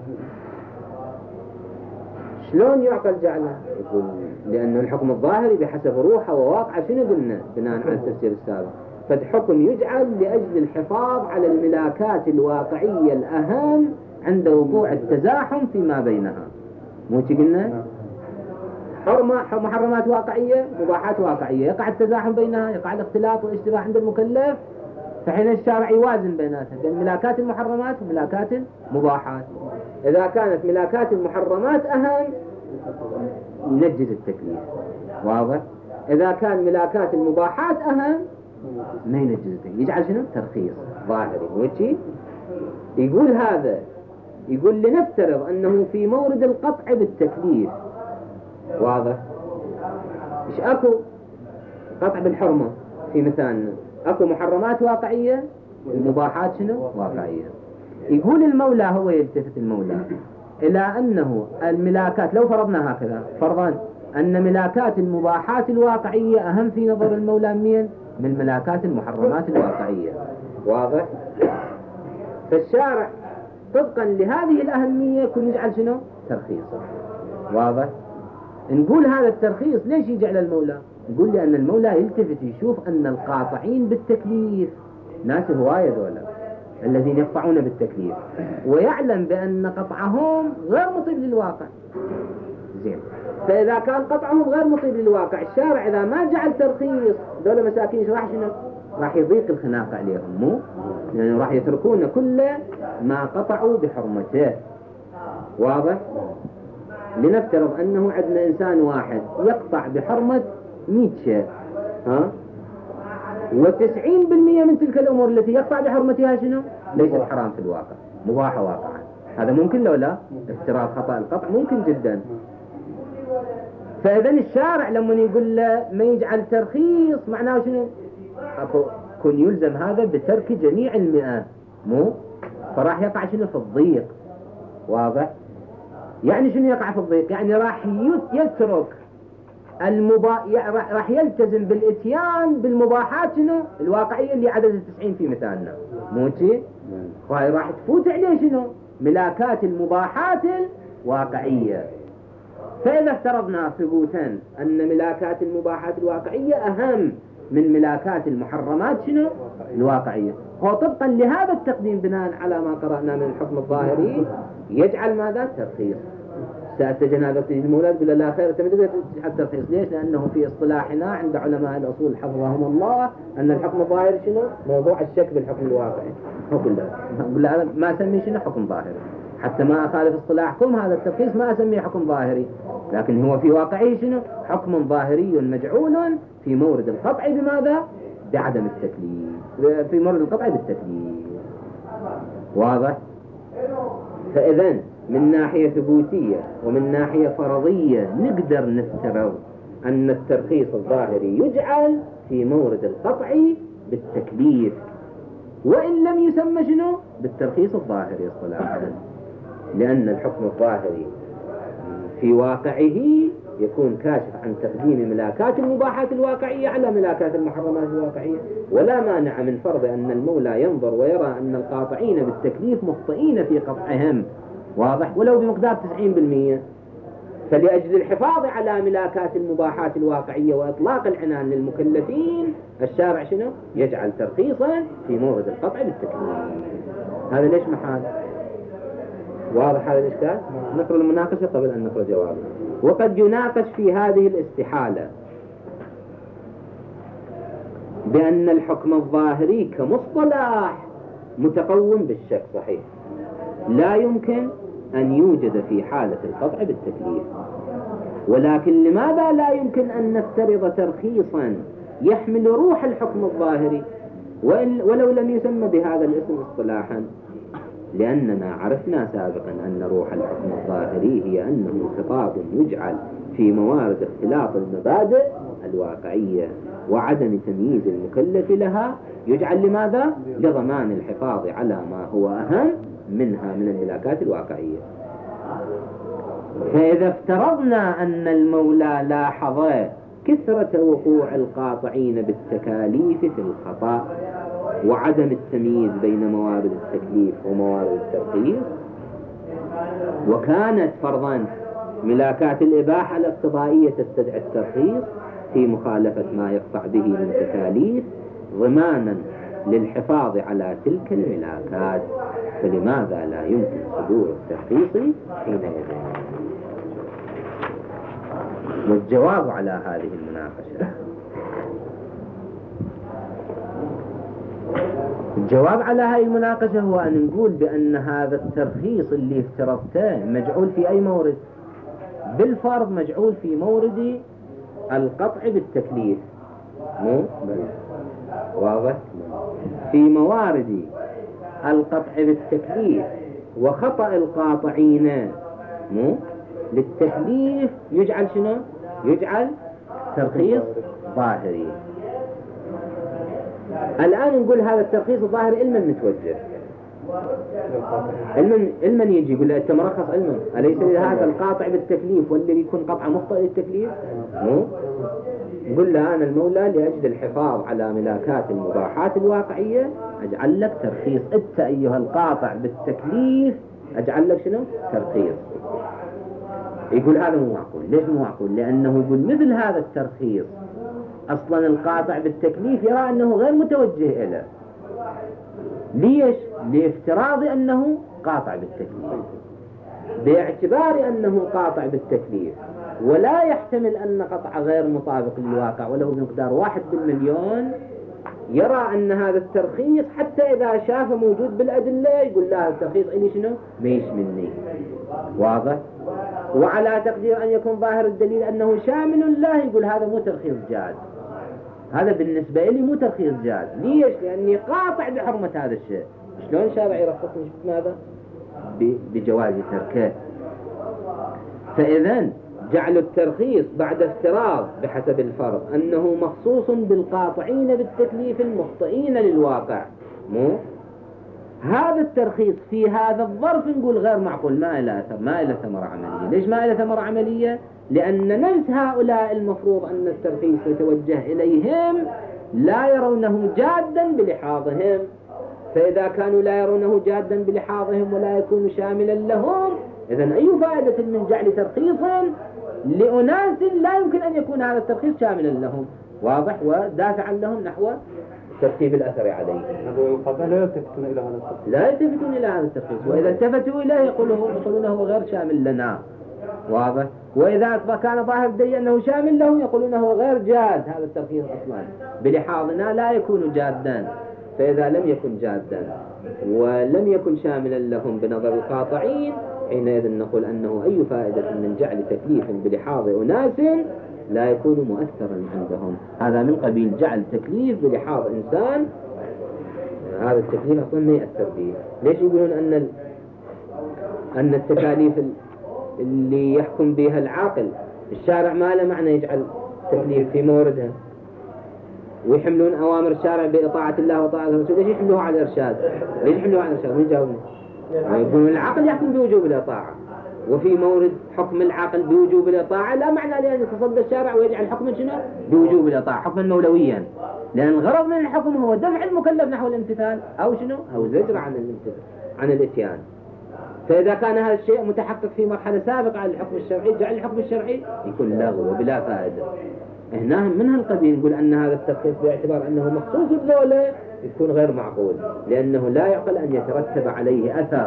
S1: شلون يعقل جعله؟ يقول لأن الحكم الظاهري بحسب روحه وواقعه شنو قلنا بناء على التفسير السابق؟ فالحكم يجعل لأجل الحفاظ على الملاكات الواقعية الأهم عند وقوع التزاحم فيما بينها. مو قلنا؟ حرمة محرمات واقعية مباحات واقعية، يقع التزاحم بينها، يقع الاختلاط والاشتباه عند المكلف، فحين الشارع يوازن بيناتها بين ملاكات المحرمات وملاكات المباحات. إذا كانت ملاكات المحرمات أهم ينجز التكليف. واضح؟ إذا كان ملاكات المباحات أهم ما ينجز التكليف، يجعل شنو؟ ترخيص ظاهري. وشي يقول هذا، يقول لنفترض أنه في مورد القطع بالتكليف واضح إيش أكو قطع بالحرمة في مثالنا، أكو محرمات واقعية ومباحات شنو؟ واقعية. يقول المولى هو يلتفت المولى إلى أنه الملاكات لو فرضنا هكذا فرضا أن ملاكات المباحات الواقعية أهم في نظر المولى مين؟ من ملاكات المحرمات الواقعية. واضح؟ فالشارع طبقا لهذه الأهمية يكون يجعل شنو؟ ترخيصا. واضح؟ نقول هذا الترخيص ليش يجعل المولى؟ نقول لأن المولى يلتفت يشوف أن القاطعين بالتكليف ناس هواية دولا الذين يقطعون بالتكليف، ويعلم بأن قطعهم غير مصيب للواقع. زين، فإذا كان قطعهم غير مصيب للواقع الشارع إذا ما جعل ترخيص دولا مساكين راح شنو؟ راح يضيق الخناق عليهم، مو؟ لأنه يعني راح يتركون كل ما قطعوا بحرمته. واضح؟ لنفترض أنه عندنا إنسان واحد يقطع بحرمة مئة شيء، ها؟ وتسعين بالمئة من تلك الأمور التي يقطع بحرمتها شنو؟ ليست حرام في الواقع، مباحة واقعا. هذا ممكن لو لا؟ افتراض خطأ القطع ممكن جدا. فإذا الشارع لما يقول له ما يجعل ترخيص معناه شنو؟ كن يلزم هذا بترك جميع المئة، مو؟ فراح يقع شنو في الضيق. واضح؟ يعني شنو يقع في الضيق؟ يعني راح يترك المبا... راح يلتزم بالاتيان بالمباحات شنو؟ الواقعية اللي عدد التسعين في مثالنا، مو شيء؟ فهي راح تفوت عليه شنو؟ ملاكات المباحات الواقعية. فإذا افترضنا ثبوتا أن ملاكات المباحات الواقعية أهم من ملاكات المحرمات شنو؟ الواقعية، هو طبقا لهذا التقديم بناء على ما قرأنا من الحكم الظاهري يجعل ماذا؟ ترخيص. سأتجن هذا المولى تقول لا خير تمدد تجعل ترخيص. ليش؟ لأنه في اصطلاحنا عند علماء الأصول حفظهم الله أن الحكم الظاهري شنو؟ موضوع الشك بالحكم الواقعي. أقول لا ما أسميه شنو حكم ظاهري، حتى ما أخالف اصطلاحكم هذا الترخيص ما أسميه حكم ظاهري، لكن هو في واقعه شنو؟ حكم ظاهري مجعول في مورد القطع بماذا؟ بعدم التكليف، في مورد القطع بالتكليف. واضح؟ فإذا من ناحية ثبوتية ومن ناحية فرضية نقدر نفترض أن الترخيص الظاهري يجعل في مورد القطع بالتكليف، وإن لم يسمى شنو؟ بالترخيص الظاهري اصطلاحا، لأن الحكم الظاهري في واقعه يكون كاشف عن تقديم ملاكات المباحات الواقعية على ملاكات المحرمات الواقعية. ولا مانع من فرض أن المولى ينظر ويرى أن القاطعين بالتكليف مخطئين في قطعهم، واضح؟ ولو بمقدار تسعين بالمئة. فلأجل الحفاظ على ملاكات المباحات الواقعية وإطلاق العنان للمكلفين الشارع شنو؟ يجعل ترخيصا في مورد القطع بالتكليف. هذا ليش محال؟ واضح هذا الإشكال؟ نقرأ المناقشة قبل أن نقرأ جوابه. وقد يناقش في هذه الاستحالة بأن الحكم الظاهري كمصطلح متقوم بالشك صحيح، لا يمكن أن يوجد في حالة القطع بالتكليف. ولكن لماذا لا يمكن أن نفترض ترخيصا يحمل روح الحكم الظاهري ولو لم يسمى بهذا الاسم اصطلاحا؟ لأننا عرفنا سابقا أن روح الحكم الظاهري هي أنه خطاب يجعل في موارد اختلاط المبادئ الواقعية وعدم تمييز المكلف لها، يجعل لماذا؟ لضمان الحفاظ على ما هو أهم منها من الملاكات الواقعية. فإذا افترضنا أن المولى لاحظ كثرة وقوع القاطعين بالتكاليف في الخطأ وعدم التمييز بين موارد التكليف وموارد الترخيص، وكانت فرضا ملاكات الإباحة الاقتضائية تستدعي الترخيص في مخالفة ما يقطع به من تكاليف ضمانا للحفاظ على تلك الملاكات، فلماذا لا يمكن صدور الترخيص حينئذ؟ والجواب على هذه المناقشة، الجواب على هذه المناقشة هو أن نقول بأن هذا الترخيص اللي افترضته مجعول في أي مورد؟ بالفرض مجعول في مورد القطع بالتكليف، مو؟ واضح؟ في موارد القطع بالتكليف وخطأ القاطعين مو؟ للتكليف يجعل شنو؟ يجعل ترخيص ظاهري. الآن نقول هذا الترخيص الظاهري المن متوجه؟ المن المن يجي يقول له أنت مرخص علما، أليس هذا القاطع بالتكليف والذي يكون قطع مخطئ للتكليف؟ مو؟ يقول له أنا المولى لأجل الحفاظ على ملاكات المباحات الواقعية أجعل لك ترخيص، أنت أيها القاطع بالتكليف أجعل لك شنو؟ ترخيص. يقول هذا مو معقول. ليش مو معقول؟ لأنه يقول مثل هذا الترخيص أصلا القاطع بالتكليف يرى أنه غير متوجه إليه. ليش؟ لافتراض أنه قاطع بالتكليف، باعتبار أنه قاطع بالتكليف ولا يحتمل أن قطع غير مطابق للواقع ولو بمقدار واحد بالمليون، يرى أن هذا الترخيص حتى إذا شاف موجود بالأدلة يقول لا الترخيص إلي شنو؟ ميش مني. واضح؟ وعلى تقدير أن يكون ظاهر الدليل أنه شامل له يقول هذا مو ترخيص جاد، هذا بالنسبة لي مو ترخيص جاز. ليش؟ لأني قاطع بحرمة هذا الشيء. شلون الشارع يرخصني ماذا؟ بجواز تركه. فإذا جعل الترخيص بعد افتراض بحسب الفرض أنه مخصوص بالقاطعين بالتكليف المخطئين للواقع، مو هذا الترخيص في هذا الظرف نقول غير معقول، ما له ما له ثمرة عملية. ليش ما له ثمرة عملية؟ لأن نفس هؤلاء المفروض أن الترخيص يتوجه إليهم لا يرونه جادا بلحاظهم، فإذا كانوا لا يرونه جادا بلحاظهم ولا يكون شاملا لهم، إذن أي فائدة من جعل ترخيص لأناس لا يمكن أن يكون هذا الترخيص شاملا لهم، واضح، ودافعا لهم نحو ترتيب الأثر عليه.
S2: لا يلتفتون إلى هذا الترخيص
S1: لا يلتفتون إلى هذا الترخيص، وإذا التفتوا إليه يقولونه غير شامل لنا، واضح. وإذا كان ظاهر الدليل أنه شامل له يقولونه غير جاد، هذا الترخيص أصلا بلحاظنا لا يكون جادا. فإذا لم يكن جادا ولم يكن شاملا لهم بنظر القاطعين، حينئذ نقول أنه أي فائدة من جعل تكليف بلحاظ أناس لا يكون مؤثرا عندهم. هذا من قبيل جعل تكليف بلحاظ إنسان، هذا التكليف أصلا ما يأثر به. ليش يقولون أن أن التكاليف اللي يحكم بها العاقل الشارع ما له معنى يجعل تكليف في موردها، ويحملون أوامر الشارع بإطاعة الله وطاعة الرسول؟ ليش يحملوها على الإرشاد؟ ليش يحملوها على الإرشاد؟ من جاوبني؟ يقولون العقل يحكم بوجوب الإطاعة، وفي مورد حكم العقل بوجوب الإطاعة لا معنى لأن يتصدى الشارع ويجعل حكما شنو؟ بوجوب الإطاعة، حكما مولويا، لأن الغرض من الحكم هو دفع المكلف نحو الامتثال أو شنو؟ أو زجر عن الامتثال عن الإتيان. فإذا كان هذا الشيء متحقق في مرحلة سابقة على الحكم الشرعي، جعل الحكم الشرعي يكون لغو وبلا فائدة. هنا من هالقبيل نقول أن هذا الترخيص باعتبار أنه مخصوص بذولا يكون غير معقول، لأنه لا يعقل أن يترتب عليه أثر.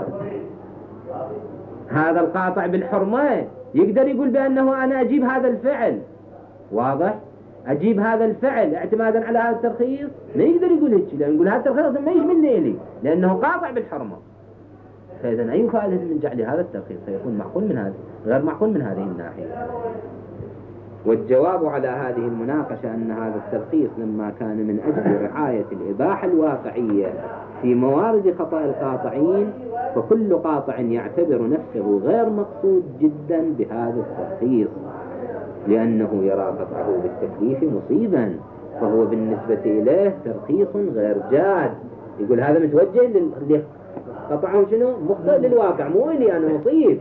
S1: هذا القاطع بالحرمة يقدر يقول بأنه أنا أجيب هذا الفعل، واضح، أجيب هذا الفعل اعتمادا على هذا الترخيص، ما يقدر يقول هيك، لأن يقول هذا الترخيص ما يشملني إلي لأنه قاطع بالحرمة. فإذا أي فائدة من جعل هذا الترخيص سيكون معقول من هذا غير معقول من هذه الناحية. والجواب على هذه المناقشة أن هذا الترخيص لما كان من أجل رعاية الإباحة الواقعية في موارد خطأ القاطعين، فكل قاطع يعتبر نفسه غير مقصود جدا بهذا الترخيص، لأنه يرى قطعه بالتكليف مصيبا، فهو بالنسبة إليه ترخيص غير جاد. يقول هذا متوجه لقطعه شنو؟ مخطئ للواقع، مو إلي أنا مصيب.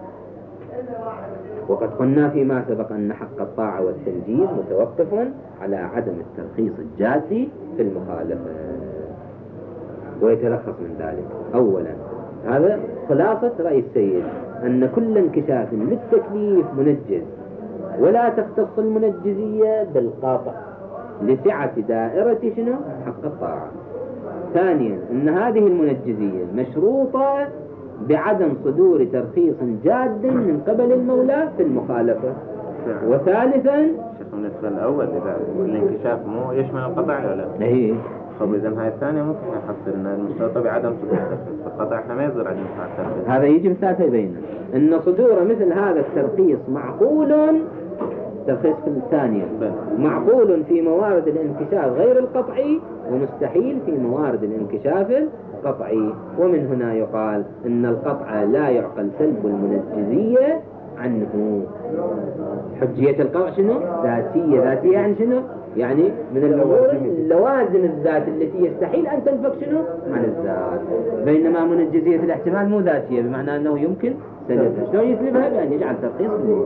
S1: وقد قلنا فيما سبق أن حق الطاعة والتنجيز متوقف على عدم الترخيص الجازي في المخالفة، ويتلخص من ذلك أولا هذا خلاصة رأي السيد أن كل انكشاف للتكليف منجز، ولا تختص المنجزية بالقاطع لسعة دائرة شنو؟ حق الطاعة. ثانيا أن هذه المنجزية مشروطة بعدم صدور ترخيص جاد من قبل المولى في المخالفة. وثالثا
S4: شيخ بالنسبة الأول إذا الانكشاف مو يشمل القطع ولا لا؟
S1: إيه.
S4: طب إذا هاي الثانية ممكن نحصل إن المشروطة بعدم صدور الترخيص، فالقطع إحنا ما يصدر عدم الترخيص.
S1: هذا يجي مثال يبين أن صدور مثل هذا الترخيص معقول، ترخيص في الثانية معقول في موارد الانكشاف غير القطعي، ومستحيل في موارد الانكشاف القطعي. ومن هنا يقال أن القطع لا يعقل سلب المنجزية عنه. حجية القطع شنو؟ ذاتية. ذاتية يعني شنو؟ يعني من الأمور اللوازم الذات التي يستحيل أن تنفك شنو؟ عن الذات. بينما منجزية الاحتمال مو ذاتية، بمعنى أنه يمكن سلبها. شلون يسلبها؟ بأن يجعل ترخيص منه.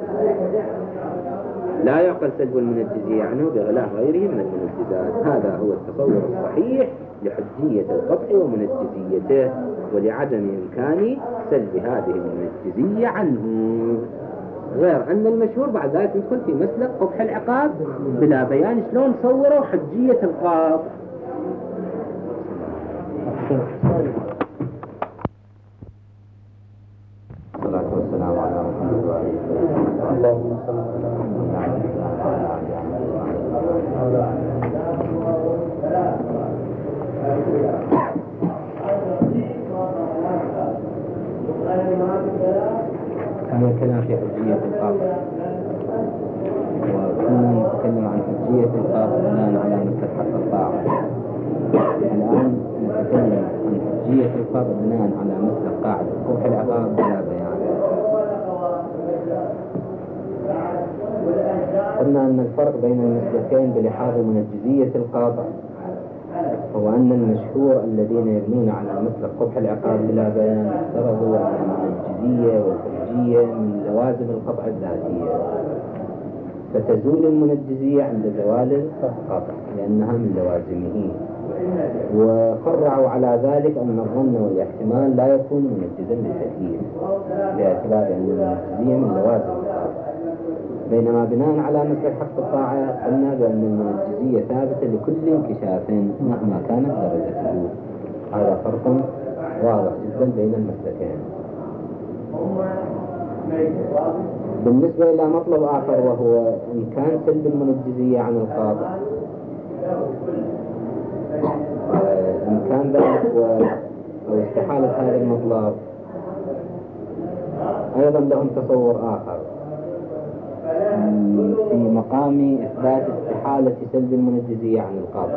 S1: لا يعقل سلب المنجزية عنه بغلاف غيره من المنجزات. هذا هو التصور الصحيح لحجية القطع ومنجزيته، ولعدم إمكان سلب هذه المنجزية عنه. غير أن المشهور بعد ذلك ندخل في مسلك قبح العقاب بلا بيان شلون صوروا حجية القاطع.
S4: الصلاة والسلام على محمد وعلى آله
S3: اللهم صل
S1: هذا كلام في حجية القاطع، وكون نتكلم عن حجية القاطع بناء على مسلك حق الطاعة. الآن نتكلم عن حجية القاطع بناء على مسلك قاعدة قبح العقاب بلا بيان. قلنا أن الفرق بين المسلكين بلحاظ منجزية القاطع هو أن المشهور الذين يبنون على مسلك قبح العقاب بلا بيان افترضوا أن المنجزية والحجية من لوازم القطع الذاتية، فتزول المنجزية عند زوال القطع لأنها من لوازمه، وفرعوا على ذلك أن الظن والاحتمال لا يكون منجزا للتكليف باعتبار أن المنجزية من لوازم القطع. بينما بناء على مسلك حق الطاعة قلنا بأن المنجزية ثابتة لكل انكشاف مهما كانت درجته. هذا فرق واضح جدا بين المسلكين. بالنسبة إلى مطلب آخر وهو إمكان سلب المنجزية عن القاطع، إمكان ذلك أو استحالة هذا المطلب أيضا لهم تصور آخر في مقام إثبات استحالة سلب المنجزية عن القاطع.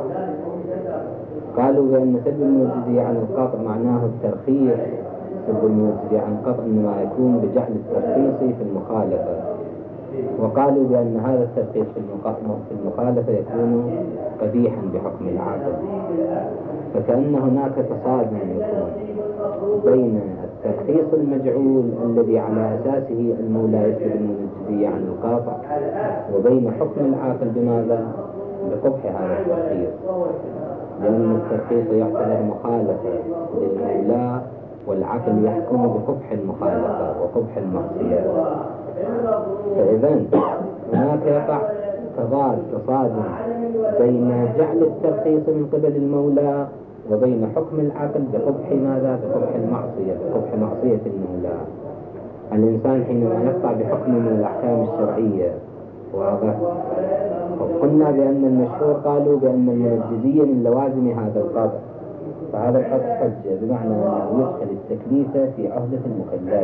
S1: قالوا بأن سلب المنجزية عن القاطع معناه الترخيص. سلب المنجزية عن القاطع إنما يكون بجعل الترخيص في المخالفة، وقالوا بأن هذا الترخيص في المخالفة يكون قبيحا بحكم العاقل، فكأن هناك تصادم يكون بين الترخيص المجعول الذي على أساسه المولى يسلب المنجزية عن القاطع وبين حكم العاقل بماذا؟ بقبح هذا الترخيص، لأن الترخيص يعتبر مخالفة للمولى والعقل يحكم بقبح المخالفة وقبح المعصية. فإذن هناك يقع تضاد تصادم بين جعل الترخيص من قبل المولى وبين حكم العقل بقبح ماذا؟ بقبح المعصية، بقبح معصية المولى. الإنسان حينما يقطع بحكم من الأحكام الشرعية واضح. وقلنا بأن المشهور قالوا بأن المنجزية من لوازم هذا القطع، فهذا القطع حجة بمعنى أنه يدخل التكليف في عهدة المكلف.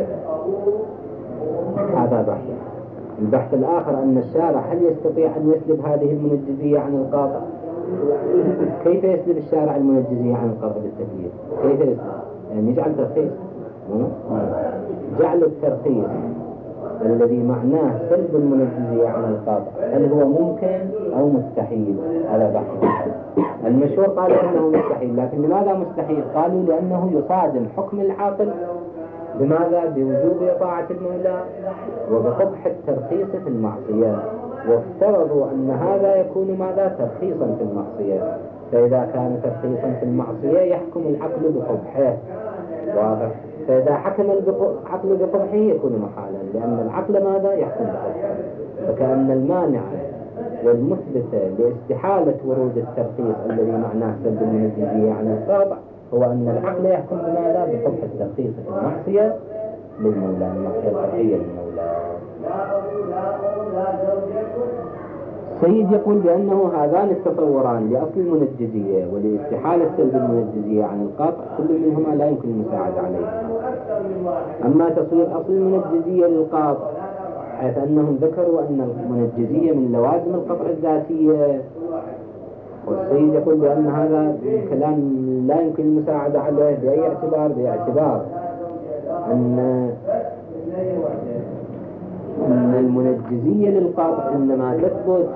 S1: هذا بحث. البحث الآخر أن الشارع هل يستطيع أن يسلب هذه المنجزية عن القاطع؟ كيف يسلب الشارع المنجزية عن القاطع بالتكليف؟ كيف يسلب؟ يعني يجعل ترخيص. جعل الترخيص الذي معناه سلب المنجزية عن القاطع هل هو ممكن أو مستحيل؟ هذا بحث. المشهور قالوا أنه مستحيل، لكن لماذا مستحيل؟ قالوا لأنه يصادم حكم العاقل بماذا؟ بوجوب طاعة المولى وبقبح الترخيص في المعصية، وافترضوا أن هذا يكون ماذا؟ ترخيصا في المعصية، فإذا كان ترخيصا في المعصية يحكم العقل بقبحه واضح. فإذا حكم العقل بقبحه يكون محالا، لأن العقل ماذا؟ يحكم بقبحه. فكأن المانع والمثبت لاستحالة ورود الترخيص الذي معناه سلب المنجزية عن القاطع هو أن العقل يحكم بماذا؟ بقبح الترخيص في المعصية للمولى، المعصية القطعية للمولى. السيد يقول بأنه هذان التصوران لأصل المنجزية ولاستحالة سلب المنجزية عن القاطع كل منهما لا يمكن المساعدة عليه. أما تصوير أصل المنجزية للقاطع حيث أنهم ذكروا أن المنجزية من لوازم القطع الذاتية، والسيد يقول بأن هذا الكلام لا يمكن المساعدة عليه بأي اعتبار؟ باعتبار أن أن المنجزية للقطع إنما تثبت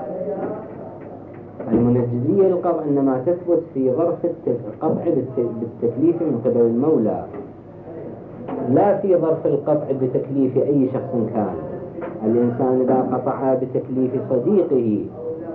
S1: المنجزية للقطع إنما تثبت في ظرف القطع بالتكليف من قبل المولى، لا في ظرف القطع بتكليف أي شخص كان. الإنسان إذا قطع بتكليف صديقه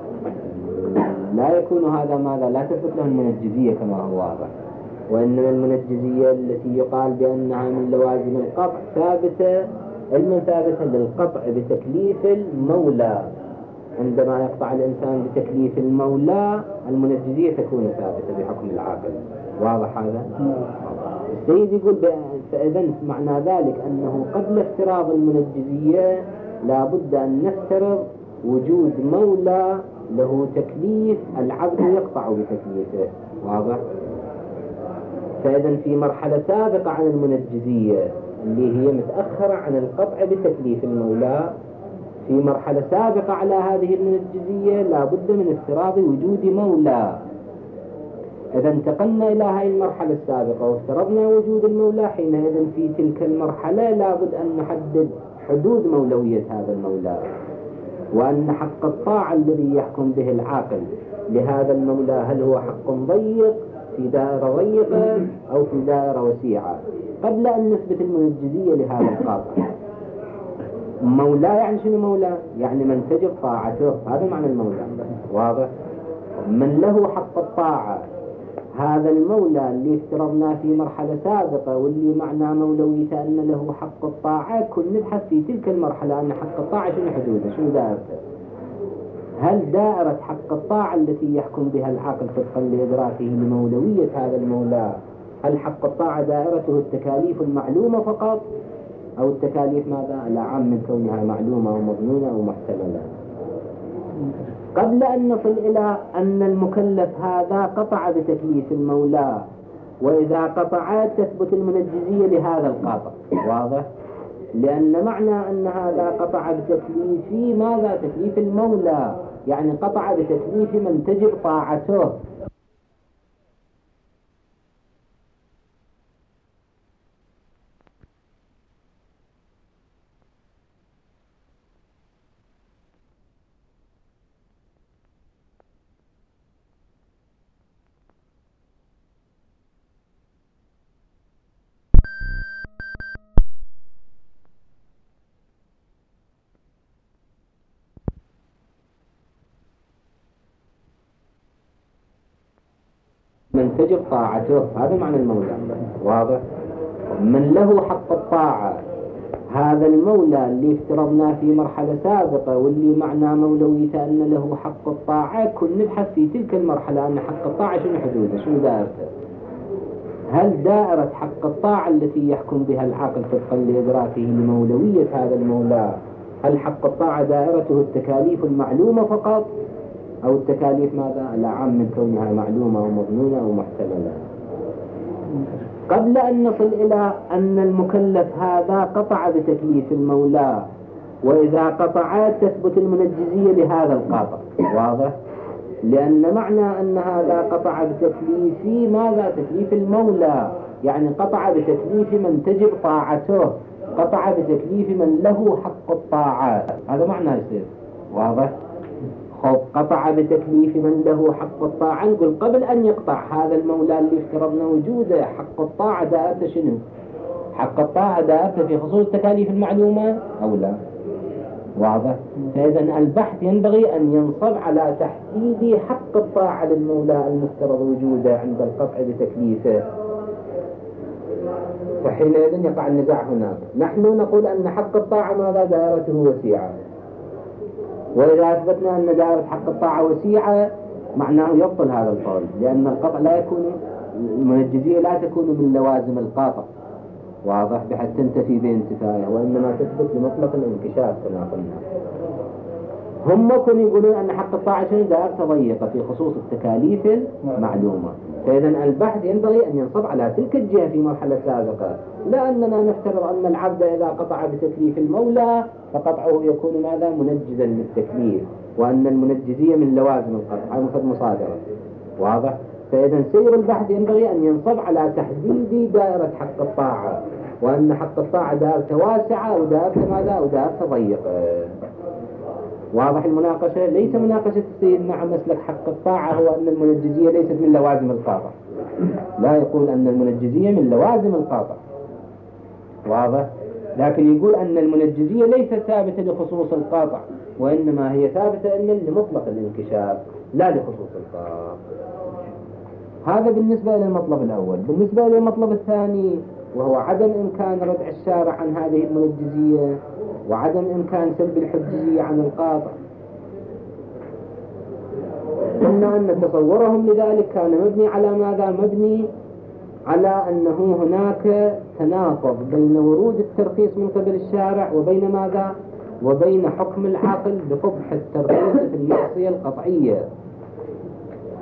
S1: لا يكون هذا ماذا؟ لا تثبت له المنجزية كما هو واضح، وإنما المنجزية التي يقال بأنها من لوازم القطع ثابتة علما ثابتة للقطع بتكليف المولى. عندما يقطع الإنسان بتكليف المولى المنجزية تكون ثابتة بحكم العاقل. واضح هذا؟ السيد يقول فإذن معنى ذلك أنه قبل افتراض المنجزية لا بد أن نفترض وجود مولى له تكليف العبد يقطع بتكليفه. واضح؟ فإذن في مرحلة سابقة عن المنجزية اللي هي متأخرة عن القطع بتكليف المولى في مرحلة سابقة على هذه المنجزية لا بد من افتراض وجود مولى. إذا انتقلنا إلى هذه المرحلة السابقة وافترضنا وجود المولى، حينئذ في تلك المرحلة لا بد أن نحدد حدود مولوية هذا المولى، وأن حق الطاعة الذي يحكم به العاقل لهذا المولى هل هو حق ضيق في دائرة ضيقة أو في دائرة وسيعة، قبل أن نثبت المنجزية لهذا القاطع. مولى يعني شنو مولى؟ يعني من تجب طاعته، هذا معنى المولى. واضح؟ من له حق الطاعة، هذا المولى اللي افترضنا في مرحلة سابقة واللي معنى مولويته أن له حق الطاعة، كن نبحث في تلك المرحلة أن حق الطاعة شنو حدوده، شنو دائرته. هل دائرة حق الطاعة التي يحكم بها العاقل طبقا لإدراكه لمولوية هذا المولى، هل حق الطاعة دائرته التكاليف المعلومة فقط، أو التكاليف ماذا الأعم من كونها معلومة ومضمونة ومحتملة؟ قبل أن نصل إلى أن المكلف هذا قطع بتكليف المولى، وإذا قطعت تثبت المنجزية لهذا القاطع. واضح؟ لأن معنى أن هذا قطع بتكليف ماذا؟ تكليف المولى، يعني قطع بتكليف من تجب طاعته. من تجب طاعته، هذا معنى المولى. واضح؟ من له حق الطاعة، هذا المولى اللي افترضنا في مرحلة سابقة واللي معنى مولويته أن له حق الطاعة، كن نبحث في تلك المرحلة أن حق الطاعة شنو حدوده، شنو دائرته. هل دائرة حق الطاعة التي يحكم بها العاقل طبقا لإدراكه لمولوية هذا المولى، هل حق الطاعة دائرته التكاليف المعلومة فقط، أو التكاليف ماذا الأعم من كونها معلومة ومضمونة ومحتملة؟ قبل أن نصل إلى أن المكلف هذا قطع بتكليف المولى، وإذا قطعت تثبت المنجزية لهذا القاطع. واضح؟ لأن معنى أن هذا قطع بتكليف ماذا؟ تكليف المولى، يعني قطع بتكليف من تجب طاعته، قطع بتكليف من له حق الطاعة، هذا معنى يصير. واضح؟ خب قطع بتكليف من له حق الطاعة، نقول قبل أن يقطع هذا المولى اللي افترضنا وجوده حق الطاعة دائرته شنو؟ حق الطاعة دائرته في خصوص التكاليف المعلومة أو لا؟ واضح؟ فإذا البحث ينبغي أن ينصب على تحديد حق الطاعة للمولى المفترض وجوده عند القطع بتكليفه، وحينئذ يقع النزاع هناك. نحن نقول أن حق الطاعة ماذا؟ دائرته وسيعة، وإذا أثبتنا أن دائرة حق الطاعة وسيعة معناه يبطل هذا القول، لأن القطع لا يكون، المنجزية لا تكون من لوازم القاطع. واضح؟ بحيث تنتفي بانتفاعه، وإنما تثبت لمطلق الانكشاف كما قلنا. هم كانوا يقولون أن حق الطاعة شنو؟ دائرة ضيقة في خصوص التكاليف المعلومة. فإذا البحث ينبغي أن ينصب على تلك الجهة في مرحلة سابقة، لا أننا نفترض أن العبد إذا قطع بتكليف المولى فقطعه يكون ماذا؟ منجزا للتكليف، وأن المنجزية من لوازم القطع، هذا مفاد مصادرة. واضح؟ فإذا سير البحث ينبغي أن ينصب على تحديد دائرة حق الطاعة، وأن حق الطاعة دائرة واسعة ودائرة ماذا؟ ودائرة ضيقة. واضح المناقشة؟ ليس مناقشة السيد مع مسلك حق الطاعة هو أن المنجزية ليست من لوازم القاطع، لا يقول أن المنجزية من لوازم القاطع. واضح؟ لكن يقول أن المنجزية ليست ثابتة لخصوص القاطع، وإنما هي ثابتة إن لمطلق الانكشاف لا لخصوص القاطع. هذا بالنسبة للمطلب الأول. بالنسبة للمطلب الثاني وهو عدم إمكان ردع الشارع عن هذه المنجزية، وعدم إمكان سلب الحجية عن القاطع، قلنا أن تصورهم لذلك كان مبني على ماذا؟ مبني على أنه هناك تناقض بين ورود الترخيص من قبل الشارع وبين ماذا؟ وبين حكم العاقل بقبح الترخيص في المعصية القطعية.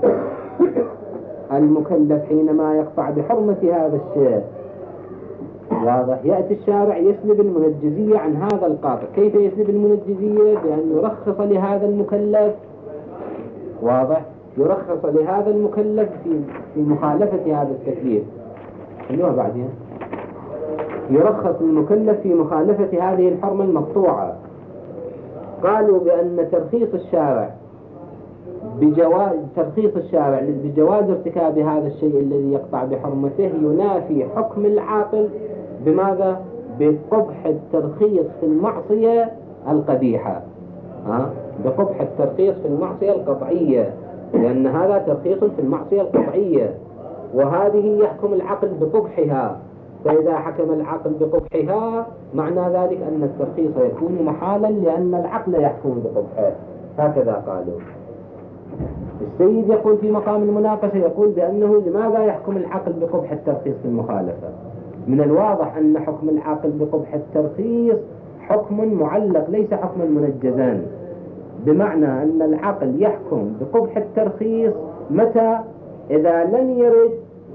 S1: المكلف حينما يقطع بحرمة هذا الشيء واضح. يأتي الشارع يسلب المنجزية عن هذا القاطع. كيف يسلب المنجزية؟ بأن يرخص لهذا المكلف، واضح، يرخص لهذا المكلف في في مخالفة هذا التكليف. خلوها بعدين. يرخص المكلف في مخالفة هذه الحرمة المقطوعة. قالوا بأن ترخيص الشارع بجواز ترخيص الشارع بجواز ارتكاب هذا الشيء الذي يقطع بحرمته ينافي حكم العاقل بماذا؟ بقبح الترخيص في المعصية القبيحة، ها؟ بقبح الترخيص في المعصية القطعية، لأن هذا ترخيص في المعصية القطعية، وهذه يحكم العقل بقبحها. فإذا حكم العقل بقبحها معنى ذلك أن الترخيص يكون محالا لأن العقل يحكم بقبحه. هكذا قالوا. السيد يقول في مقام المناقشة، يقول بأنه لماذا يحكم العقل بقبح الترخيص في المخالفة؟ من الواضح أن حكم العقل بقبح الترخيص حكم معلق ليس حكما منجزا، بمعنى أن العقل يحكم بقبح الترخيص متى؟ إذا لم يرد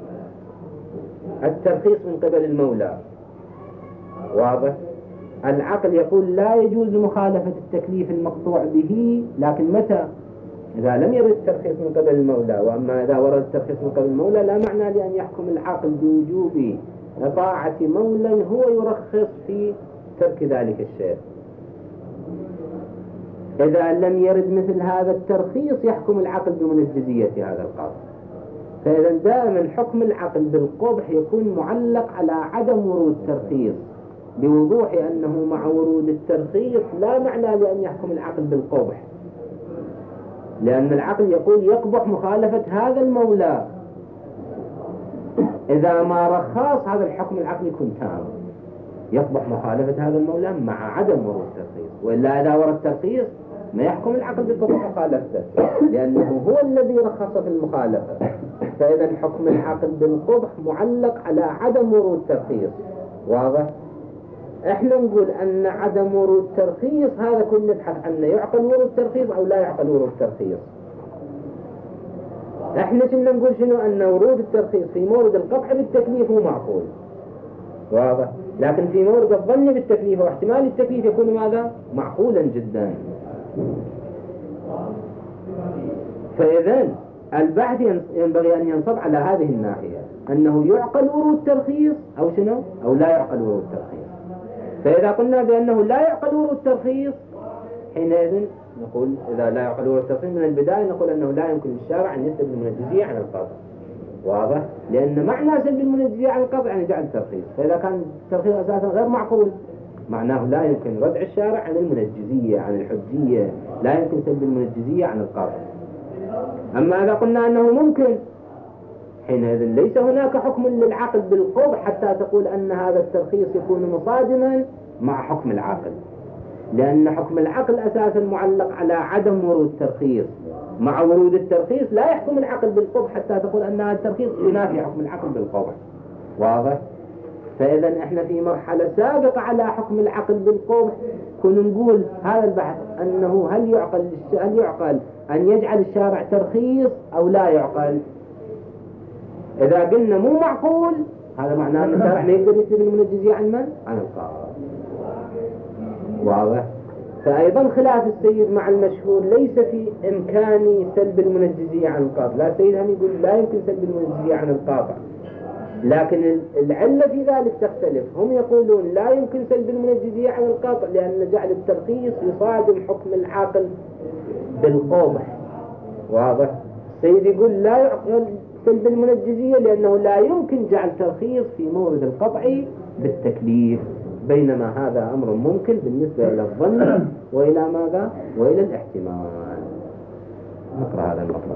S1: الترخيص من قبل المولى. واضح؟ العقل يقول لا يجوز مخالفة التكليف المقطوع به، لكن متى؟ إذا لم يرد الترخيص من قبل المولى. وأما إذا ورد الترخيص من قبل المولى لا معنى لأن يحكم العقل بوجوب طاعة مولى هو يرخص في ترك ذلك الشيء. إذا لم يرد مثل هذا الترخيص يحكم العقل بمنجزية هذا القاضي. فإذا دائما حكم العقل بالقبح يكون معلق على عدم ورود الترخيص، بوضوح أنه مع ورود الترخيص لا معنى لأن يحكم العقل بالقبح، لأن العقل يقول يقبح مخالفة هذا المولى. إذا ما رخص هذا الحكم العقلي يكون تام، يقبح مخالفة هذا المولى مع عدم ورود الترخيص. وإلا إذا ورد الترخيص ما يحكم العقل بقبح مخالفته، لأنه هو الذي رخص في المخالفة. فإذا حكم العقل بالقبح معلق على عدم ورود الترخيص. واضح؟ احنا نقول ان عدم ورود الترخيص هذا كنا نبحث عنه، يعقل ورود الترخيص او لا يعقل ورود الترخيص. احنا كنا نقول شنو؟ ان ورود الترخيص في مورد القطع بالتكليف هو معقول، واضح، لكن في مورد الظن بالتكليف واحتمال التكليف يكون ماذا؟ معقولا جدا. فاذا البحث ينبغي ان ينصب على هذه الناحية، انه يعقل ورود الترخيص او شنو؟ او لا يعقل ورود الترخيص. فإذا قلنا بأنه لا يعقل ورود الترخيص حينئذ نقول إذا لا يعقل ورود الترخيص من البداية نقول أنه لا يمكن للشارع أن يسلب المنجزية عن القطع. واضح؟ لأن معنى سلب المنجزية عن القطع يعني جعل الترخيص، فإذا كان الترخيص أساسا غير معقول معناه لا يمكن ردع الشارع عن المنجزية عن الحجية، لا يمكن سلب المنجزية عن القطع. أما إذا قلنا أنه ممكن حينئذ ليس هناك حكم للعقل بالقبح حتى تقول أن هذا الترخيص يكون مصادما مع حكم العقل، لأن حكم العقل أساسا معلق على عدم ورود الترخيص. مع ورود الترخيص لا يحكم العقل بالقبح حتى تقول أن هذا الترخيص ينافي حكم العقل بالقبح. واضح؟ فإذا احنا في مرحلة سابقة على حكم العقل بالقبح كنا نقول هذا البحث أنه هل يعقل هل يعقل أن يجعل الشارع ترخيص أو لا يعقل. إذا قلنا مو معقول هذا معناه أن الشارع ما يقدر يسلب المنجزية عن من؟ عن القاضي. واضح؟ فأيضا خلاف السيد مع المشهور ليس في إمكان سلب المنجزية عن القاضي. لا السيد هم يقول لا يمكن سلب المنجزية عن القاطع، لكن العلة في ذلك تختلف. هم يقولون لا يمكن سلب المنجزية عن القاطع لأن جعل الترخيص يصادم حكم العاقل بالقبح. واضح؟ السيد يقول لا يعقل سلب المنجزية لأنه لا يمكن جعل ترخيص في مورد القطع بالتكليف، بينما هذا أمر ممكن بالنسبة إلى الظن وإلى ماذا؟ وإلى الاحتمال. نقرأ هذا المطلب.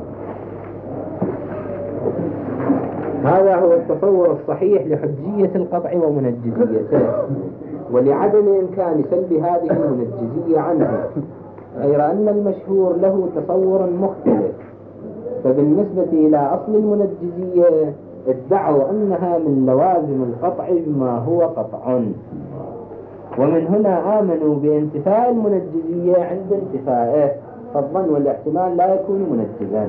S1: هذا هو التصور الصحيح لحجية القطع ومنجزيته، ولعدم إمكان سلب هذه المنجزية عنه، غير أن المشهور له تصور مختلف. فبالنسبة إلى أصل المنجزية ادعوا أنها من لوازم القطع بما هو قطع، ومن هنا آمنوا بانتفاء المنجزية عند انتفائه، فالظن والاحتمال لا يكون منجزا،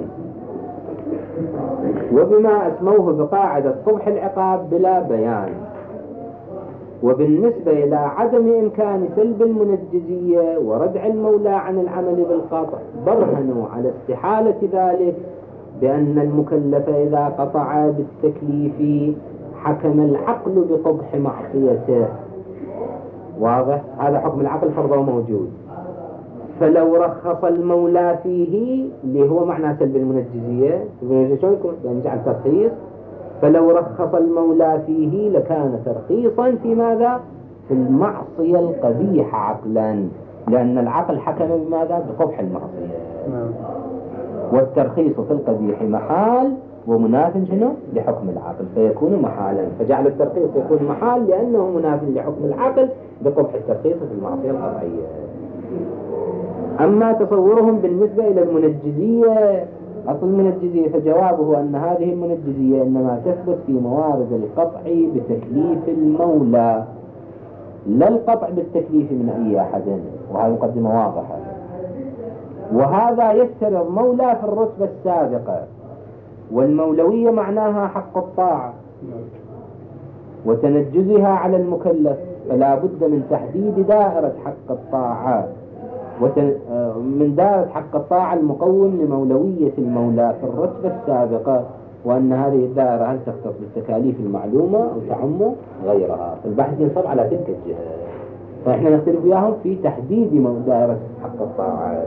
S1: وبما أسموه بقاعدة قبح العقاب بلا بيان. وبالنسبة إلى عدم إمكان سلب المنجزية وردع المولى عن العمل بالقطع برهنوا على استحالة ذلك بأن المكلف إذا قطع بالتكليف حكم العقل بقبح معصيته. واضح؟ هذا حكم العقل فرضه موجود. فلو رخص المولى فيه اللي هو معنى سلب المنجزية يعني جعل ترخيص، فلو رخص المولى فيه لكان ترخيصا في ماذا؟ في المعصية القبيحة عقلا، لأن العقل حكم بماذا؟ بقبح المعصية. والترخيص في القبيح محال ومناف شنو؟ لحكم العقل، فيكون محالا، فجعل الترخيص يكون محال لأنه مناف لحكم العقل بقبح الترخيص في المعصية القطعية. أما تصورهم بالنسبة إلى المنجزية، أصل المنجزية فجوابه أن هذه المنجزية إنما تثبت في موارد القطع بتكليف المولى، لا القطع بالتكليف من أي أحد، وهذه مقدمة واضحة. وهذا يفترض مولى في الرتبة السابقة، والمولوية معناها حق الطاعة وتنجزها على المكلف، فلا بد من تحديد دائرة حق الطاعة ومن دائرة حق الطاعة المقوم لمولوية المولى في الرتبة السابقة، وأن هذه الدائرة هل تختص بالتكاليف المعلومة أو تعم غيرها. البحث ينصب على تلك الجهة، فإحنا نختلف وياهم في تحديد دائرة حق الطاعة.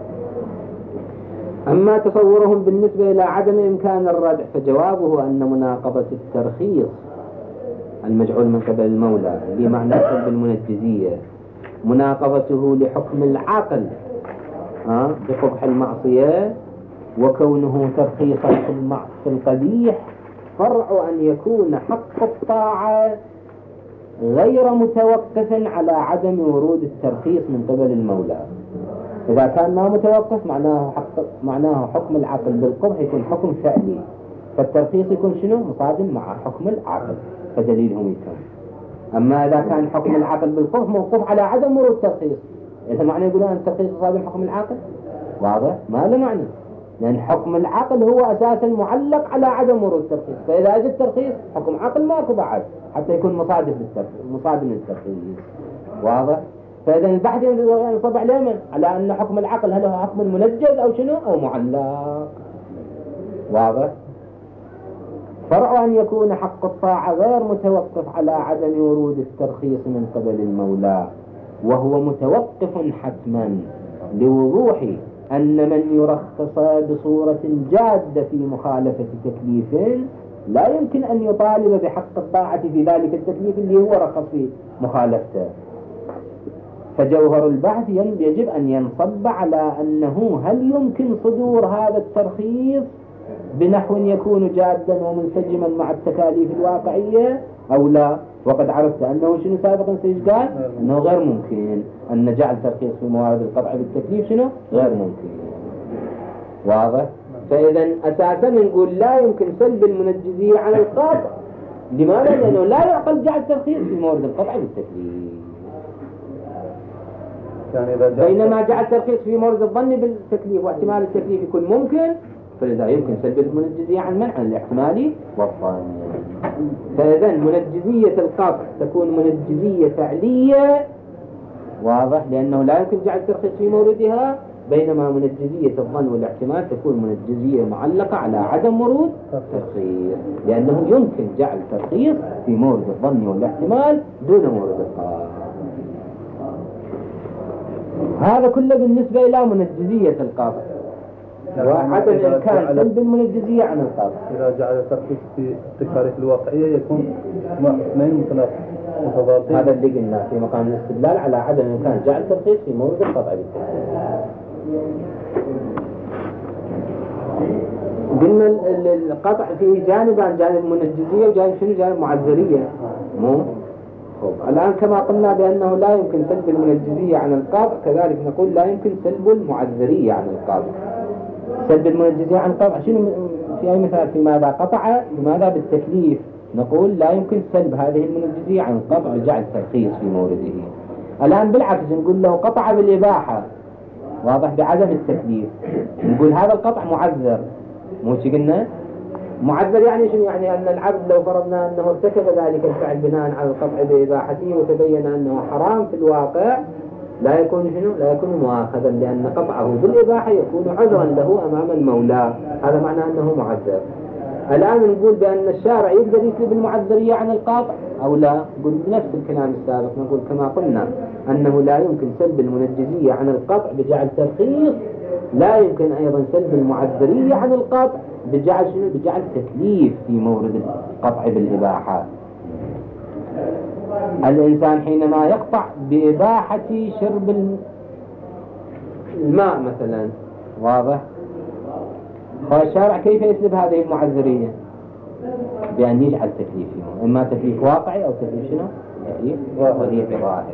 S1: أما تصورهم بالنسبة إلى عدم إمكان الردع فجوابه أن مناقضة الترخيص المجعول من قبل المولى بمعنى سلب المنجزية مناقضته لحكم العقل بقبح المعصية، وكونه ترخيصا في القبيح فرع أن يكون حق الطاعة غير متوقف على عدم ورود الترخيص من قبل المولى. إذا كان ما متوقف معناه حق معناه حكم العقل بالقبح يكون حكم فعلي، فالترخيص يكون شنو؟ مصادم مع حكم العقل، فدليلهم يكون. أما إذا كان حكم العقل بالقبح موقوف على عدم ورود الترخيص، إذا معنى يقولون أن الترخيص مصادم حكم العقل؟ واضح؟ ما له معنى، لأن حكم العقل هو أساسا معلق على عدم ورود الترخيص، فإذا أجى الترخيص حكم عقل ماكو بعد حتى يكون مصادم للترخيص، مصادم للترخيص. واضح؟ فإذا البحث ينصب على من؟ على أن حكم العقل هل هو حكم منجز أو شنو؟ أو معلق. واضح؟ فرع أن يكون حق الطاعة غير متوقف على عدم ورود الترخيص من قبل المولى، وهو متوقف حتما لوضوح أن من يرخص بصورة جادة في مخالفة تكليف لا يمكن أن يطالب بحق الطاعة في ذلك التكليف اللي هو رخص في مخالفته. فجوهر البحث يجب أن ينصب على أنه هل يمكن صدور هذا الترخيص بنحو يكون جادا ومنسجما مع التكاليف الواقعية أو لا. وقد عرفت أنه شنو سابقا سيجقال أنه غير ممكن أن جعل ترخيص في موارد القطع بالتكليف شنو غير ممكن. واضح؟ فإذا أساسا نقول لا يمكن سلب المنجزية عن القطع. لماذا؟ لأنه لا يعقل جعل ترخيص في موارد القطع بالتكليف، يعني بينما جعل ترخيص في مورد الظن بالتكليف واحتمال التكليف يكون ممكن، فلذا يمكن سلب المنجزية عن من؟ عن الاحتمالي والظن. فإذا منجزية القطع تكون منجزية فعلية، واضح، لأنه لا يمكن جعل ترخيص في موردها، بينما منجزية الظن والاحتمال تكون منجزية معلقة على عدم ورود ترخيص، لأنه يمكن جعل ترخيص في مورد الظن والاحتمال دون مورد القطع. هذا كله بالنسبة إلى منجزية القاطع وعدم إمكان سلب المنجزية عن القاطع.
S5: إذا جعل الترخيص في التكاليف الواقعية يكون اثنين متضادين.
S1: هذا اللي قلنا في مقام الاستدلال على عدم إمكان جعل الترخيص في مورد القطع بالتكليف. قلنا القطع فيه جانبان، جانب منجزية وجانب شنو؟ جانب معذرية. مو الآن كما قلنا بأنه لا يمكن سلب المنجزية عن القاطع، كذلك نقول لا يمكن سلب المعذرية عن القاطع. سلب المنجزية عن القاطع شنو في أي مثال؟ في ماذا قطع؟ لماذا بالتكليف؟ نقول لا يمكن سلب هذه المنجزية عن القاطع بجعل ترخيص في مورده. الآن بالعكس نقول له قطع بالإباحة، واضح، بعدم التكليف، نقول هذا القطع معذر، مو شي قلنا؟ معذر يعني شنو؟ يعني أن العبد لو فرضنا أنه ارتكب ذلك الفعل بناء على القطع بإباحته وتبين أنه حرام في الواقع، لا يكون شنو؟ لا يكون مؤاخذا، لأن قطعه بالإباحة يكون عذرا له أمام المولى. هذا معنى أنه معذر. الآن نقول بأن الشارع يقدر يسلب المعذرية عن القاطع أو لا؟ نقول بنفس الكلام السابق، نقول كما قلنا أنه لا يمكن سلب المنجزية عن القطع بجعل ترخيص، لا يمكن أيضا سلب المعذرية عن القطع بجعل شنو؟ بجعل تكليف في مورد القطع بالإباحة. الإنسان حينما يقطع بإباحة شرب الماء مثلا، واضح؟ فالشارع كيف يسلب هذه المعذرية؟ بأن يجعل تكليف فيه، إما تكليف واقعي أو تكليف شنو؟ تكليف ظاهري.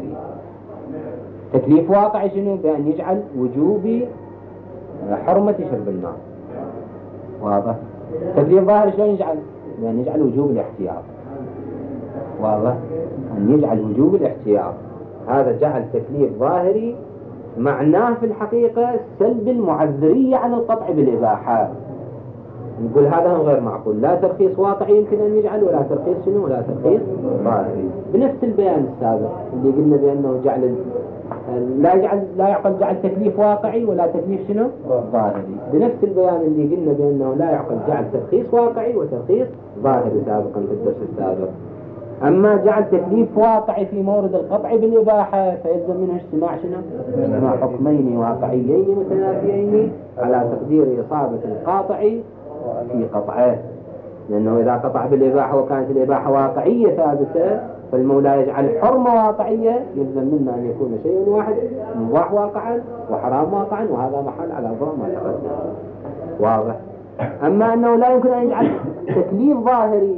S1: تكليف واقعي شنو؟ بأن يجعل وجوب حرمة شرب الماء، واضح؟ تكليف ظاهري شلون يجعل؟ بأن يجعل وجوب الاحتياط، واضح؟ أن يجعل وجوب الاحتياط. هذا جعل تكليف ظاهري معناه في الحقيقة سلب المعذرية عن القطع بالإباحة. نقول هذا غير معقول، لا ترخيص واقعي يمكن أن يجعل، ولا ترخيص شنو؟ ولا ترخيص ظاهري. بنفس البيان السابق اللي قلنا بأنه جعل لا يجعل لا يعقل جعل تكليف واقعي ولا تكليف شنو؟ ظاهري. بنفس البيان اللي قلنا بأنه لا يعقل جعل ترخيص واقعي وترخيص ظاهري سابقا في الدرس السابق. أما جعل تكليف واقعي في مورد القطع بالإباحة فيلزم منه اجتماع شنو؟ اجتماع حكمين واقعيين متنافيين على تقدير إصابة القاطع في قطعه، لأنه إذا قطع بالإباحة وكانت الإباحة واقعية ثابتة فالمولى يجعل حرمة واقعية، يلزم منا أن يكون شيء واحد مباح واقعا وحرام واقعا، وهذا محل على ضوء ما تقدم، واضح؟ أما أنه لا يمكن أن يجعل تكليف ظاهري،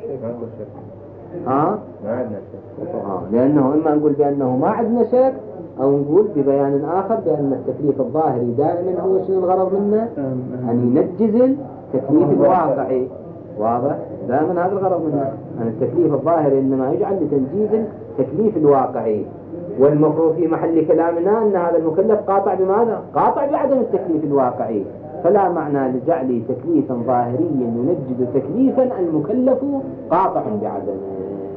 S1: ها؟ ما عندنا شك، لأنه إما نقول بأنه ما عندنا شك، أو نقول ببيان آخر بأن التكليف الظاهري دائما هو شنو الغرض منه؟ أن ينجز التكليف الواقعي، واضح؟ دائما هذا الغرض منه، أن التكليف الظاهري إنما يجعل لتنجيز التكليف الواقعي. والمفروض في محل كلامنا أن هذا المكلف قاطع بماذا؟ قاطع بعدم التكليف الواقعي، فلا معنى لجعل تكليفا ظاهريا ينجز تكليفا المكلف قاطع بعدمه،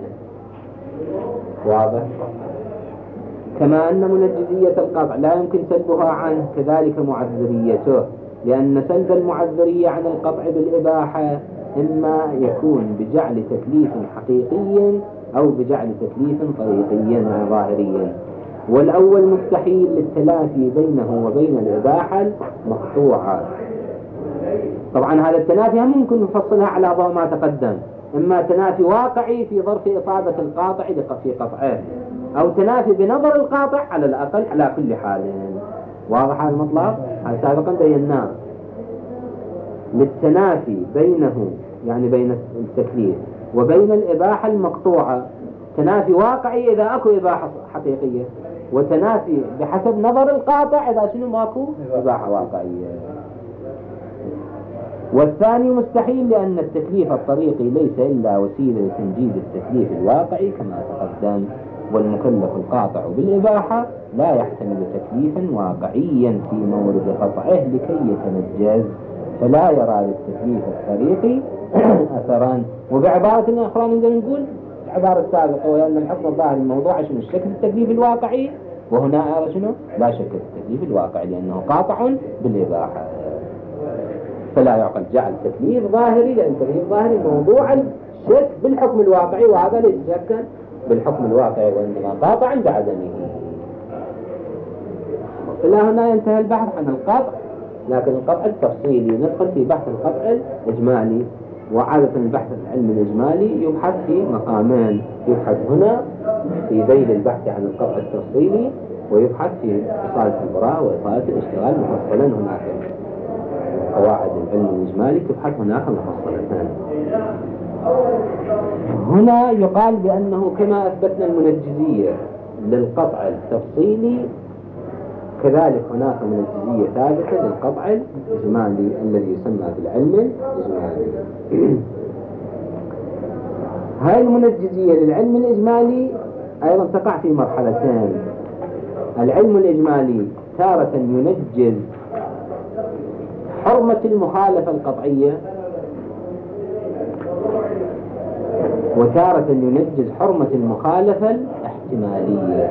S1: واضح؟ كما أن منجزية القطع لا يمكن سلبها عنه كذلك معذريته، لأن سلب المعذرية عن القطع بالإباحة إما يكون بجعل تكليف حقيقي أو بجعل تكليف طريقيا ظاهريا، والأول مستحيل للتلافي بينه وبين الإباحة مقطوعة. طبعا هذا التنافي هم ممكن نفصلها على ضوء ما تقدم، إما تنافي واقعي في ظرف إصابة القاطع في قطعه، أو تنافي بنظر القاطع على الأقل على كل حال، واضح هذا المطلب؟ هذا سابقا بيناه. للتنافي بينه يعني بين التكليف وبين الإباحة المقطوعة تنافي واقعي إذا أكو إباحة حقيقية، وتنافي بحسب نظر القاطع إذا شنو ماكو إباحة واقعية. والثاني مستحيل لأن التكليف الطريقي ليس إلا وسيلة لتنجيز التكليف الواقعي كما تقدم، والمكلف القاطع بالإباحة لا يحتمل تكليفا واقعيا في مورد قطعه لكي يتنجز، فلا يرى للتكليف الطريقي أثرا. وبعبارة أخرى نقدر نقول العبارة السابقة، وأن الحكم الظاهري الموضوع شنو؟ الشك التكليف الواقعي، وهنا أرى شنو؟ لا شك التكليف الواقعي لأنه قاطع بالإباحة، فلا يعقل جعل تكليف ظاهري، لأن التكليف الظاهري موضوع الشك بالحكم الواقعي، وهذا ليس شكا بالحكم الواقعي وإنما قاطعا بعدمه. إلى هنا ينتهي البحث عن القطع، لكن القطع التفصيلي ندخل في بحث القطع الإجمالي. وعادة البحث العلمي الإجمالي يبحث في مقامين، يبحث هنا في ذيل البحث عن القطع التفصيلي، ويبحث في إصالة البراءة وإصالة الاشتغال مفصلا. هناك قواعد العلم الإجمالي تبحث هناك مفصلتان. هنا يقال بأنه كما أثبتنا المنجزية للقطع التفصيلي كذلك هناك منجزية ثابتة للقطع الإجمالي الذي يسمى بالعلم الإجمالي. هاي المنجزية للعلم الإجمالي أيضا تقع في مرحلتين. العلم الإجمالي تارة ينجز حرمة المخالفة القطعية، وتارة ينجز حرمة المخالفة الاحتمالية.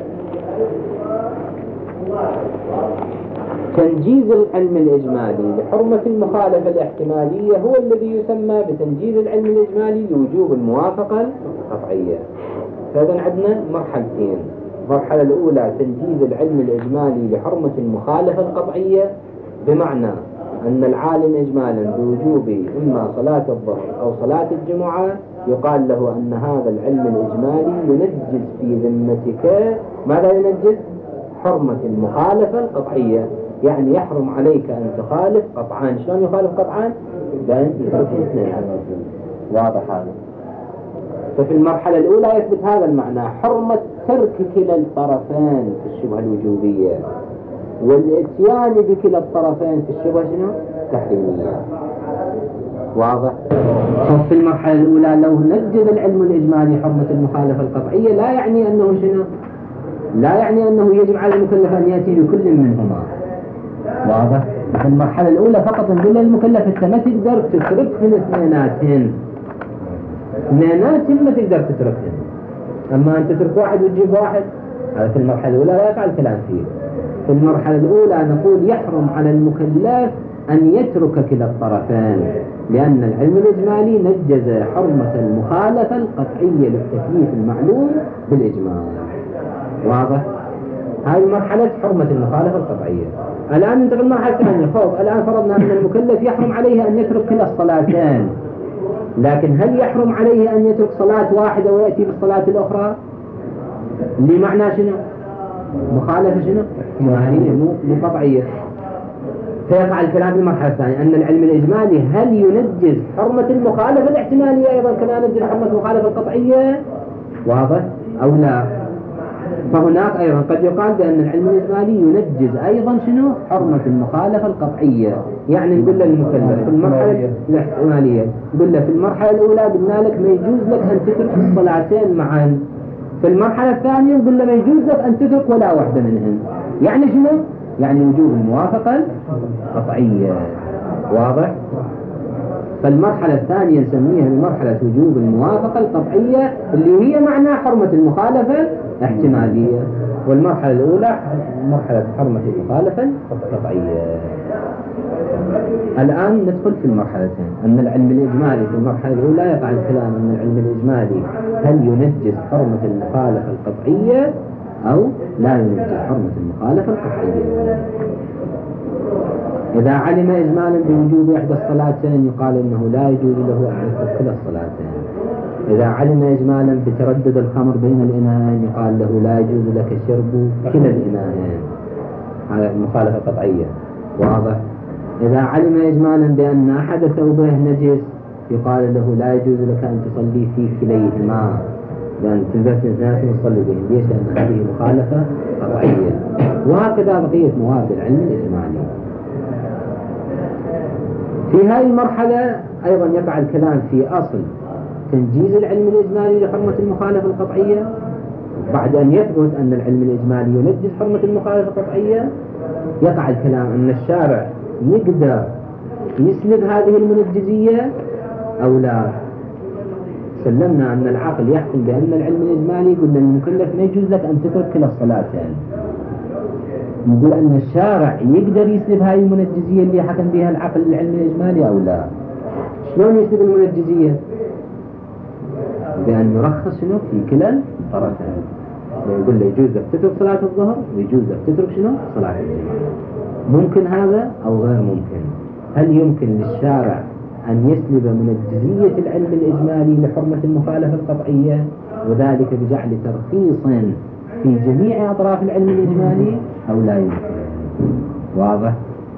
S1: تنجيز العلم الإجمالي لحرمة المخالفة الاحتمالية هو الذي يسمى بتنجيز العلم الإجمالي لوجوب الموافقة القطعية. فإذا عندنا مرحلتين. المرحلة الأولى تنجيز العلم الإجمالي لحرمة المخالفة القطعية، بمعنى أن العالم إجمالا بوجوب إما صلاة الظهر أو صلاة الجمعة يقال له أن هذا العلم الإجمالي ينجز في ذمتك ماذا ينجز؟ حرمة المخالفة القطعية، يعني يحرم عليك أن تخالف قطعان. شلون يخالف قطعان؟ بأن يترك الاثنين. واضح هذا؟ ففي المرحلة الأولى يثبت هذا المعنى، حرمة ترك كلا الطرفين في الشبهة الوجوبية، والاتيان بكلا الطرفين في الشبهة شنو؟ تحريمية. واضح؟ ففي المرحلة الأولى لو نجز العلم الإجمالي حرمة المخالفة القطعية لا يعني أنه شنو؟ لا يعني أنه يجب على المكلف أن يأتي بكل منهما. واضح؟ في المرحلة الأولى فقط نقول للمكلف أنت ما تقدر تترك من اثنيناتهن، اثنيناتهن ما تقدر تتركهن، أما أن تترك واحد وتجيب واحد هذا في المرحلة الأولى لا يقع الكلام فيه. في المرحلة الأولى نقول يحرم على المكلف أن يترك كلا الطرفين، لأن العلم الإجمالي نجز حرمة المخالفة القطعية للتكليف المعلوم بالإجمال. واضح؟ هذه مرحلة حرمة المخالفة القطعية. الآن ننتقل للمرحلة الثانية. خوف الآن فرضنا أن المكلف يحرم عليه أن يترك كلا الصلاتين، لكن هل يحرم عليه أن يترك صلاة واحدة ويأتي بالصلاة الأخرى؟ لمعنى شنو؟ مخالفة شنو؟ احتمالية مو قطعية. فيقع الكلام في المرحلة الثانية أن العلم الإجمالي هل ينجز حرمة المخالفة الاحتمالية أيضا كما ينجز حرمة المخالفة القطعية؟ واضح أو لا؟ فهناك أيضا قد يقال بأن العلم الإجمالي ينجز أيضا شنو؟ حرمة المخالفة القطعية. يعني نقول للمكلف في المرحلة الاحتمالية، نقول له في المرحلة الأولى قلنا لك ما يجوز لك أن تترك الصلاتين معا، في المرحلة الثانية نقول له ما يجوز لك أن تترك ولا واحدة منهن. يعني شنو؟ يعني وجوب الموافقة القطعية. واضح؟ فالمرحلة الثانية نسميها بمرحلة وجوب الموافقة القطعية اللي هي معنى حرمة المخالفة احتمالية، والمرحلة الأولى مرحلة حرمة المخالفة القطعية. الآن ندخل في المرحلتين. أن العلم الإجمالي في المرحلة الأولى يقع الكلام أن العلم الإجمالي هل ينجز حرمة المخالفة القطعية أو لا ينجز حرمة المخالفة القطعية. إذا علم إجمالا بوجوب إحدى الصلاتين يقال إنه لا يجوز له أن يترك كلا الصلاتين. إذا علم إجمالا بتردد الخمر بين الإناءين يقال له لا يجوز لك شرب كلا الإناءين، هذا المخالفة القطعية. واضح؟ إذا علم إجمالا بأن أحد ثوبه نجس يقال له لا يجوز لك أن تصلي في كليهما، لأن تلبس الناس وتصلي بهم. ليش؟ لأن هذه مخالفة قطعية. وهكذا بقية مواد العلم الإجمالي. في هذه المرحلة أيضا يقع الكلام في أصل تنجيز العلم الإجمالي لحرمة المخالفة القطعية. بعد أن يثبت أن العلم الإجمالي ينجز حرمة المخالفة القطعية يقع الكلام أن الشارع يقدر يسلب هذه المنجزية أو لا. سلمنا أن العقل يحكم بأن العلم الإجمالي قلنا المكلف ما يجوز لك أن تترك كلا الصلاتين، يعني نقول أن الشارع يقدر يسلب هذه المنجزية اللي حكم بها العقل العلم الإجمالي أو لا. شلون يسلب المنجزية؟ بأن يرخص شنو في كلا الطرفين، يقول له يجوز لك تترك صلاة الظهر ويجوز لك تترك شنو صلاة الجمعة. ممكن هذا أو غير ممكن؟ هل يمكن للشارع أن يسلب منجزية العلم الإجمالي لحرمة المخالفة القطعية وذلك بجعل ترخيص في جميع أطراف العلم الإجمالي أو لا يمكن؟ واضح؟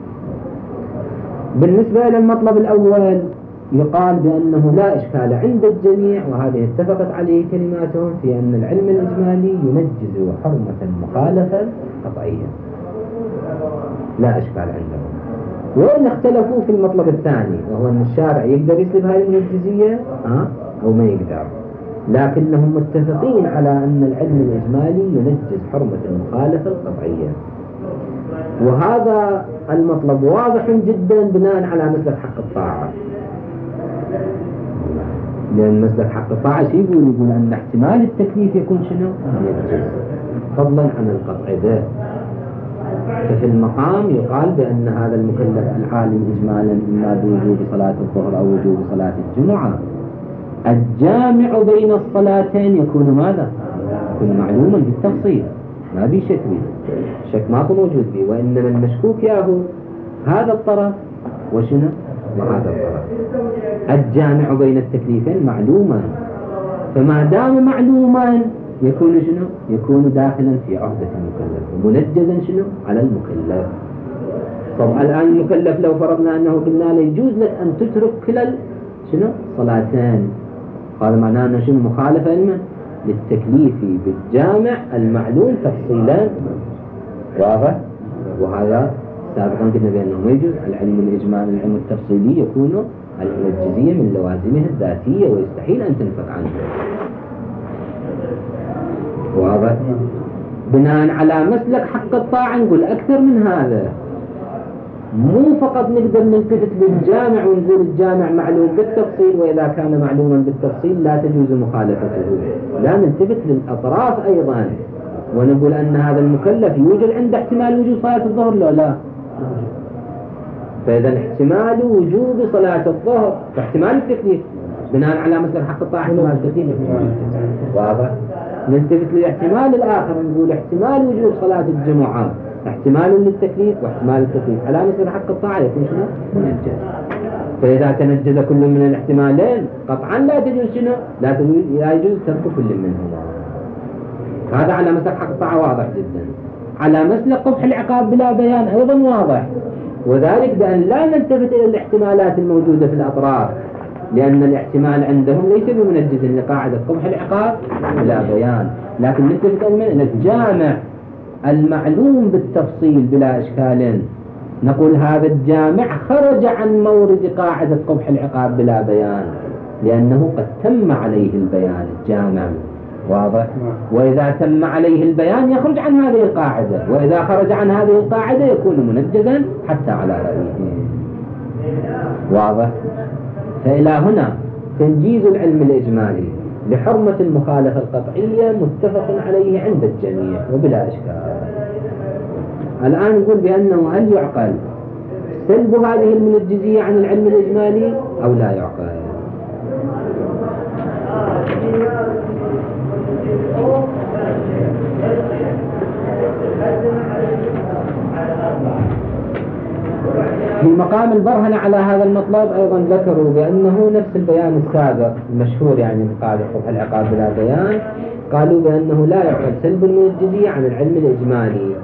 S1: بالنسبة إلى المطلب الأول يقال بأنه لا إشكال عند الجميع، وهذه اتفقت عليه كلماتهم في أن العلم الإجمالي ينجز حرمة المخالفة القطعية، لا إشكال عندهم. وإن اختلفوا في المطلب الثاني وهو أن الشارع يقدر يسلب هذه المنجزية ها أو ما يقدر، لكنهم متفقين على أن العلم الإجمالي ينجز حرمة المخالفة القطعية. وهذا المطلب واضح جدا بناء على مثل حق الطاعة. لأن مسلك حق الطاعة شي يقول يقول أن احتمال التكليف يكون شنو؟ منجز فضلا عن القطع ذا. ففي المقام يقال بأن هذا المكلف العالم إجمالا إما بوجوب صلاة الظهر أو وجوب صلاة الجمعة الجامع بين الصلاتين يكون ماذا؟ يكون معلوما بالتفصيل ما بي شك به، شك ما هو موجود به، وإنما المشكوك ياهو هذا الطرف وشنو؟ وهذا الطرف. الجامع بين التكليفين معلوما، فما دام معلوما يكون شنو؟ يكون داخلا في عهدة المكلف ومنجزا شنو؟ على المكلف. طب الآن المكلف لو فرضنا أنه قلنا له يجوز لك أن تترك كلا شنو؟ صلاتين، هذا معناه أنه شنو؟ مخالفة لمن؟ للتكليف بالجامع المعلوم تفصيلا. واضح؟ وهذا سابقا قلنا بأنه ما يجوز. العلم الإجمالي العلم التفصيلي يكون العلم الجزئية من لوازمه الذاتية ويستحيل أن تنفك عنه. واضح؟ بناء على مسلك حق الطاعة نقول أكثر من هذا، مو فقط نقدر نلتفت للجامع ونقول الجامع معلوم بالتفصيل، وإذا كان معلوما بالتفصيل لا تجوز مخالفته، لا نلتفت للأطراف أيضا ونقول أن هذا المكلف يوجد عند احتمال وجود صلاة الظهر لا لا. فإذا احتمال وجوب صلاة الظهر فاحتمال التكليف بناء على مسلك حق الطاعة احتمال التكليف. واضح؟ نلتفت للاحتمال الآخر نقول احتمال وجود صلاة الجمعة احتمال للتكليف واحتمال التكليف على مثل حق الطاعة يكون شنو؟ منجز. فإذا تنجز كل من الاحتمالين قطعا لا تجوز شنو؟ لا تجوز لا يجوز ترك كل منهما. هذا على مثل حق الطاعة واضح جدا. على مثل قبح العقاب بلا بيان أيضا واضح، وذلك بأن لا نلتفت إلى الاحتمالات الموجودة في الأطراف، لأن الاحتمال عندهم ليس بمنجز لقاعدة قبح العقاب بلا بيان، لكن نلتفت إلى الجامع المعلوم بالتفصيل بلا إشكال، نقول هذا الجامع خرج عن مورد قاعدة قبح العقاب بلا بيان لأنه قد تم عليه البيان الجامع. واضح؟ وإذا تم عليه البيان يخرج عن هذه القاعدة، وإذا خرج عن هذه القاعدة يكون منجزا حتى على رأيه. واضح؟ فإلى هنا تنجيز العلم الإجمالي لحرمة المخالفة القطعية متفق عليه عند الجميع وبلا إشكال. الآن نقول بأنه هل يعقل سلب هذه المنجزية عن العلم الإجمالي أو لا يعقل؟ في مقام البرهنة على هذا المطلب أيضا ذكروا بأنه نفس البيان السابق المشهور يعني من قاعدة قبح العقاب بلا بيان، قالوا بأنه لا يعقل سلب المنجزية عن العلم الإجمالي.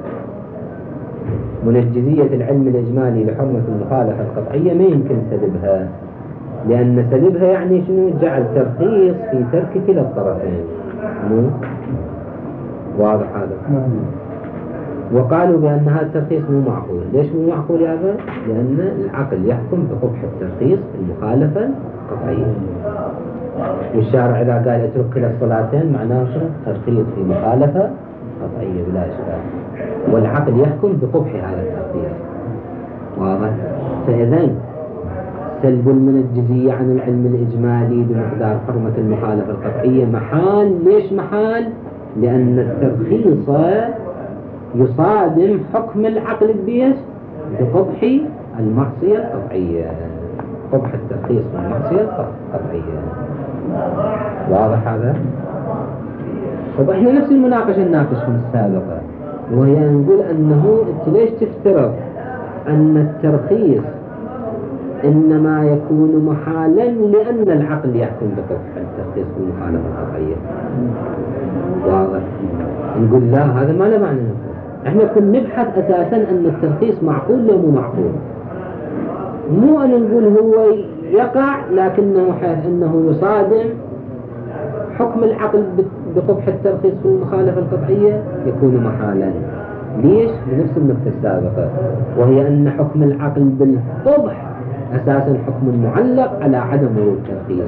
S1: منجزية العلم الإجمالي لحرمة المخالفة القطعية ما يمكن سلبها، لأن سلبها يعني شنو؟ جعل ترخيص في ترك كلا الطرفين. مو واضح هذا؟ وقالوا بأن هذا الترخيص مو معقول. ليش مو معقول يا هذا؟ لأن العقل يحكم بقبح الترخيص في المخالفة القطعية، والشارع إذا قال اترك كلا الصلاتين معناه شنو؟ ترخيص في مخالفة قطعية بلا إشكال، والعقل يحكم بقبح هذا الترخيص. واضح؟ فإذا سلب المنجزية عن العلم الإجمالي بمقدار حرمة المخالفة القطعية محال. ليش محال؟ لأن الترخيص يصادم حكم العقل بيش بقبح المعصية القطعية، قبح الترخيص من المعصية القطعية. واضح هذا؟ طب احنا نفس المناقشة نناقشهم السابقة، وهي نقول أنه انت ليش تفترض أن الترخيص إنما يكون محالا لأن العقل يحكم بقبح الترخيص بالمخالفة القطعية؟ واضح؟ نقول لا، هذا ما له معنى. احنا كنا نبحث أساسا أن الترخيص معقول لو مو معقول، مو أن نقول هو يقع لكنه حيث أنه يصادم حكم العقل بقبح الترخيص في المخالفة القطعية يكون محالا. ليش؟ بنفس النقطة السابقة، وهي أن حكم العقل بالقبح أساسا حكم معلق على عدم وجود ترخيص.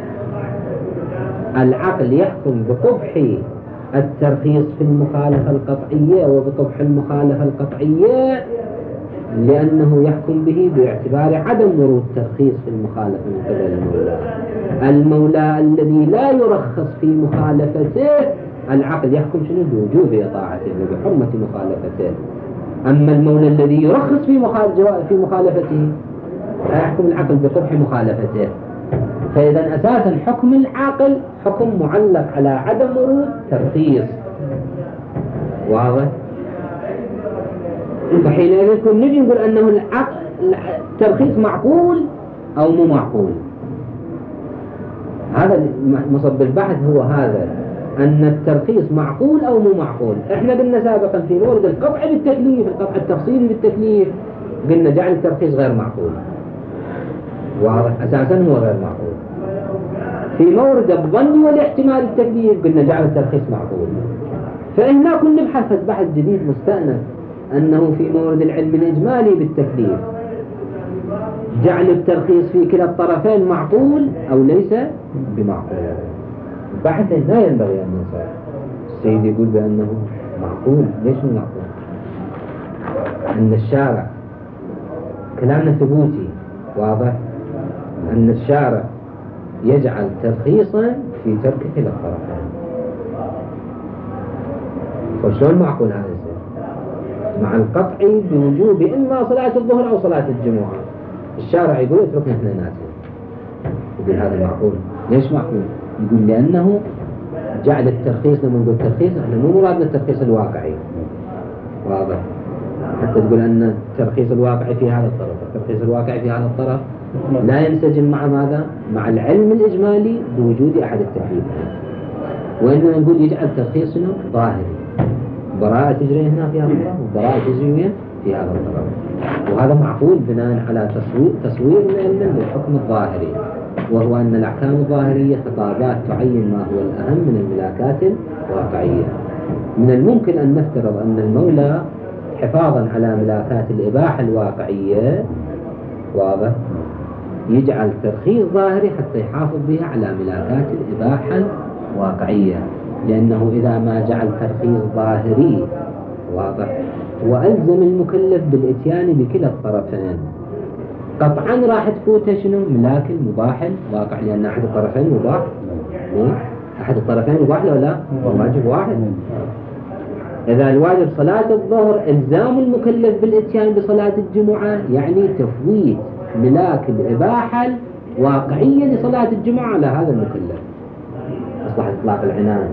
S1: العقل يحكم بقبح الترخيص في المخالفة القطعية وبقبح المخالفة القطعية لأنه يحكم به باعتبار عدم ورود ترخيص في المخالفة من قبل المولى. المولى الذي لا يرخص في مخالفته العقل يحكم شنو؟ بوجوب إطاعته وبحرمة مخالفته. أما المولى الذي يرخص في في مخالفته يحكم العقل بقبح مخالفته. فإذا أساسا حكم العقل حكم معلق على عدم ورود ترخيص. واضح؟ فحينئذ نجي نقول أنه العقل الترخيص معقول أو مو معقول. هذا مصب البحث هو هذا، أن الترخيص معقول أو مو معقول. إحنا قلنا سابقا في مورد القطع بالتكليف، القطع التفصيلي بالتكليف، قلنا جعل الترخيص غير معقول. واضح؟ أساسا هو غير معقول. في مورد الظن والاحتمال التكليف قلنا جعل الترخيص معقول. فإحنا كنا نبحث بحث جديد مستأنف أنه في مورد العلم الإجمالي بالتكليف جعل الترخيص في كلا الطرفين معقول أو ليس بمعقول. بحث لا ينبغي أن ننسى. السيد يقول بأنه معقول. ليش مو معقول؟ أن الشارع كلامنا ثبوتي. واضح؟ أن الشارع يجعل ترخيصا في ترك كلا الطرفين. فشلون معقول هذا الشيء؟ مع القطع بوجوب إما صلاة الظهر أو صلاة الجمعة، الشارع يقول اتركنا اثنيناتهم. يقول هذا معقول. ليش معقول؟ يقول لأنه جعل الترخيص، لما نقول ترخيص احنا مو مرادنا الترخيص الواقعي. واضح؟ حتى تقول أن الترخيص الواقعي في هذا الطرف، الترخيص الواقعي في هذا الطرف لا ينسجم مع ماذا؟ مع العلم الإجمالي بوجود أحد التكليفين. وإنما نقول يجعل ترخيصنا ظاهري، براءة تجري هنا في هذا الطرف وبراءة تجري في هذا الطرف. وهذا معقول بناء على تصوير تصوير من للحكم الظاهري، وهو أن الأحكام الظاهرية خطابات تعين ما هو الأهم من الملاكات الواقعية. من الممكن أن نفترض أن المولى حفاظا على ملاكات الإباحة الواقعية، واضح، يجعل ترخيص ظاهري حتى يحافظ بها على ملاكات الإباحة الواقعية، لأنه إذا ما جعل ترخيص ظاهري واضح وألزم المكلف بالإتيان بكلا الطرفين، قطعا راح تفوته شنو؟ ملاك المباح الواقع، لأن أحد الطرفين مباح. أحد الطرفين مباح لو لا؟ واجب واحد. إذا الواجب صلاة الظهر، إلزام المكلف بالإتيان بصلاة الجمعة يعني تفويت ملاك الإباحة الواقعية لصلاة الجمعة على هذا المكلف، أصبح إطلاق العنان.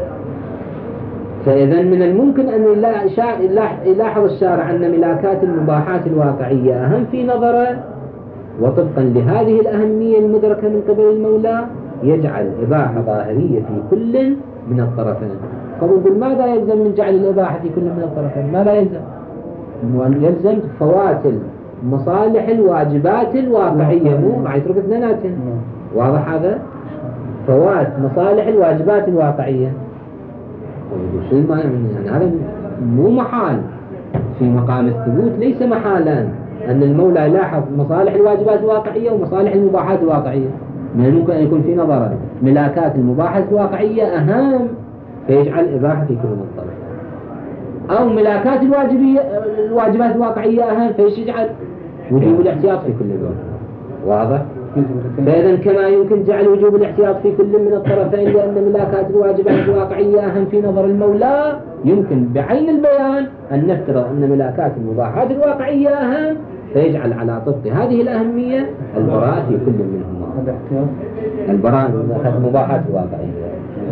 S1: فإذا من الممكن أن يلاحظ الشارع أن ملاكات المباحات الواقعية أهم في نظره، وطبقا لهذه الأهمية المدركة من قبل المولى يجعل إباحة ظاهرية في كل من الطرفين. فنقول ماذا يلزم من جعل الإباحة في كل من الطرفين؟ ماذا يلزم؟ يلزم فوات المصالح الواجبات الواقعية، مو راح يترك اثنيناتهم. واضح هذا؟ فوات مصالح الواجبات الواقعية. شو ما يعني هذا مو محال في مقام الثبوت، ليس محالا أن المولى يلاحظ مصالح الواجبات الواقعية ومصالح المباحات الواقعية. من الممكن أن يكون في نظره ملاكات المباحات الواقعية أهم فيجعل إباحة في كل من الطرفين، أو ملاكات الواجبية الواجبات الواقعية أهم فيجعل وجوب الاحتياط في كل من. واضح؟ فإذا كما يمكن جعل وجوب الاحتياط في كل من الطرفين لأن ملاكات الواجبات الواقعية أهم في نظر المولى، يمكن بعين البيان أن نفترض أن ملاكات المباحات الواقعية أهم فيجعل على طبق هذه الأهمية البراءة في كل منهما. البراءة من ملاكات المباحات الواقعية.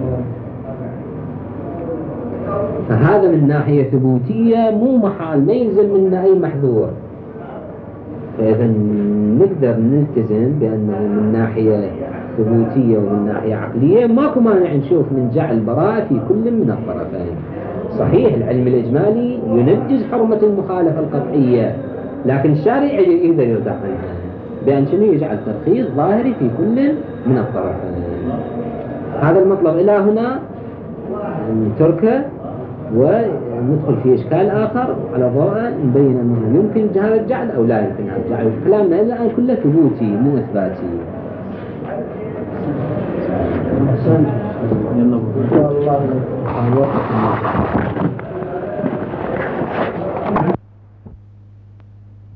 S1: فهذا من ناحية ثبوتية مو محال، ما يلزم منا أي محذور. فإذا نقدر نلتزم بأنه من ناحية ثبوتية ومن ناحية عقلية ماكو مانع نشوف من جعل براءة في كل من الطرفين. صحيح العلم الإجمالي ينجز حرمة المخالفة القطعية، لكن الشارع يقدر يرتاح عنها بأن شنو يجعل ترخيص ظاهري في كل من الطرفين. هذا المطلب إلى هنا نتركه وندخل في إشكال آخر على ضوء نبين أنه يمكن هذا الجعل أو لا يمكن هذا الجعل. كلامنا إلا الآن كله ثبوتي مو إثباتي. يلا إن شاء الله.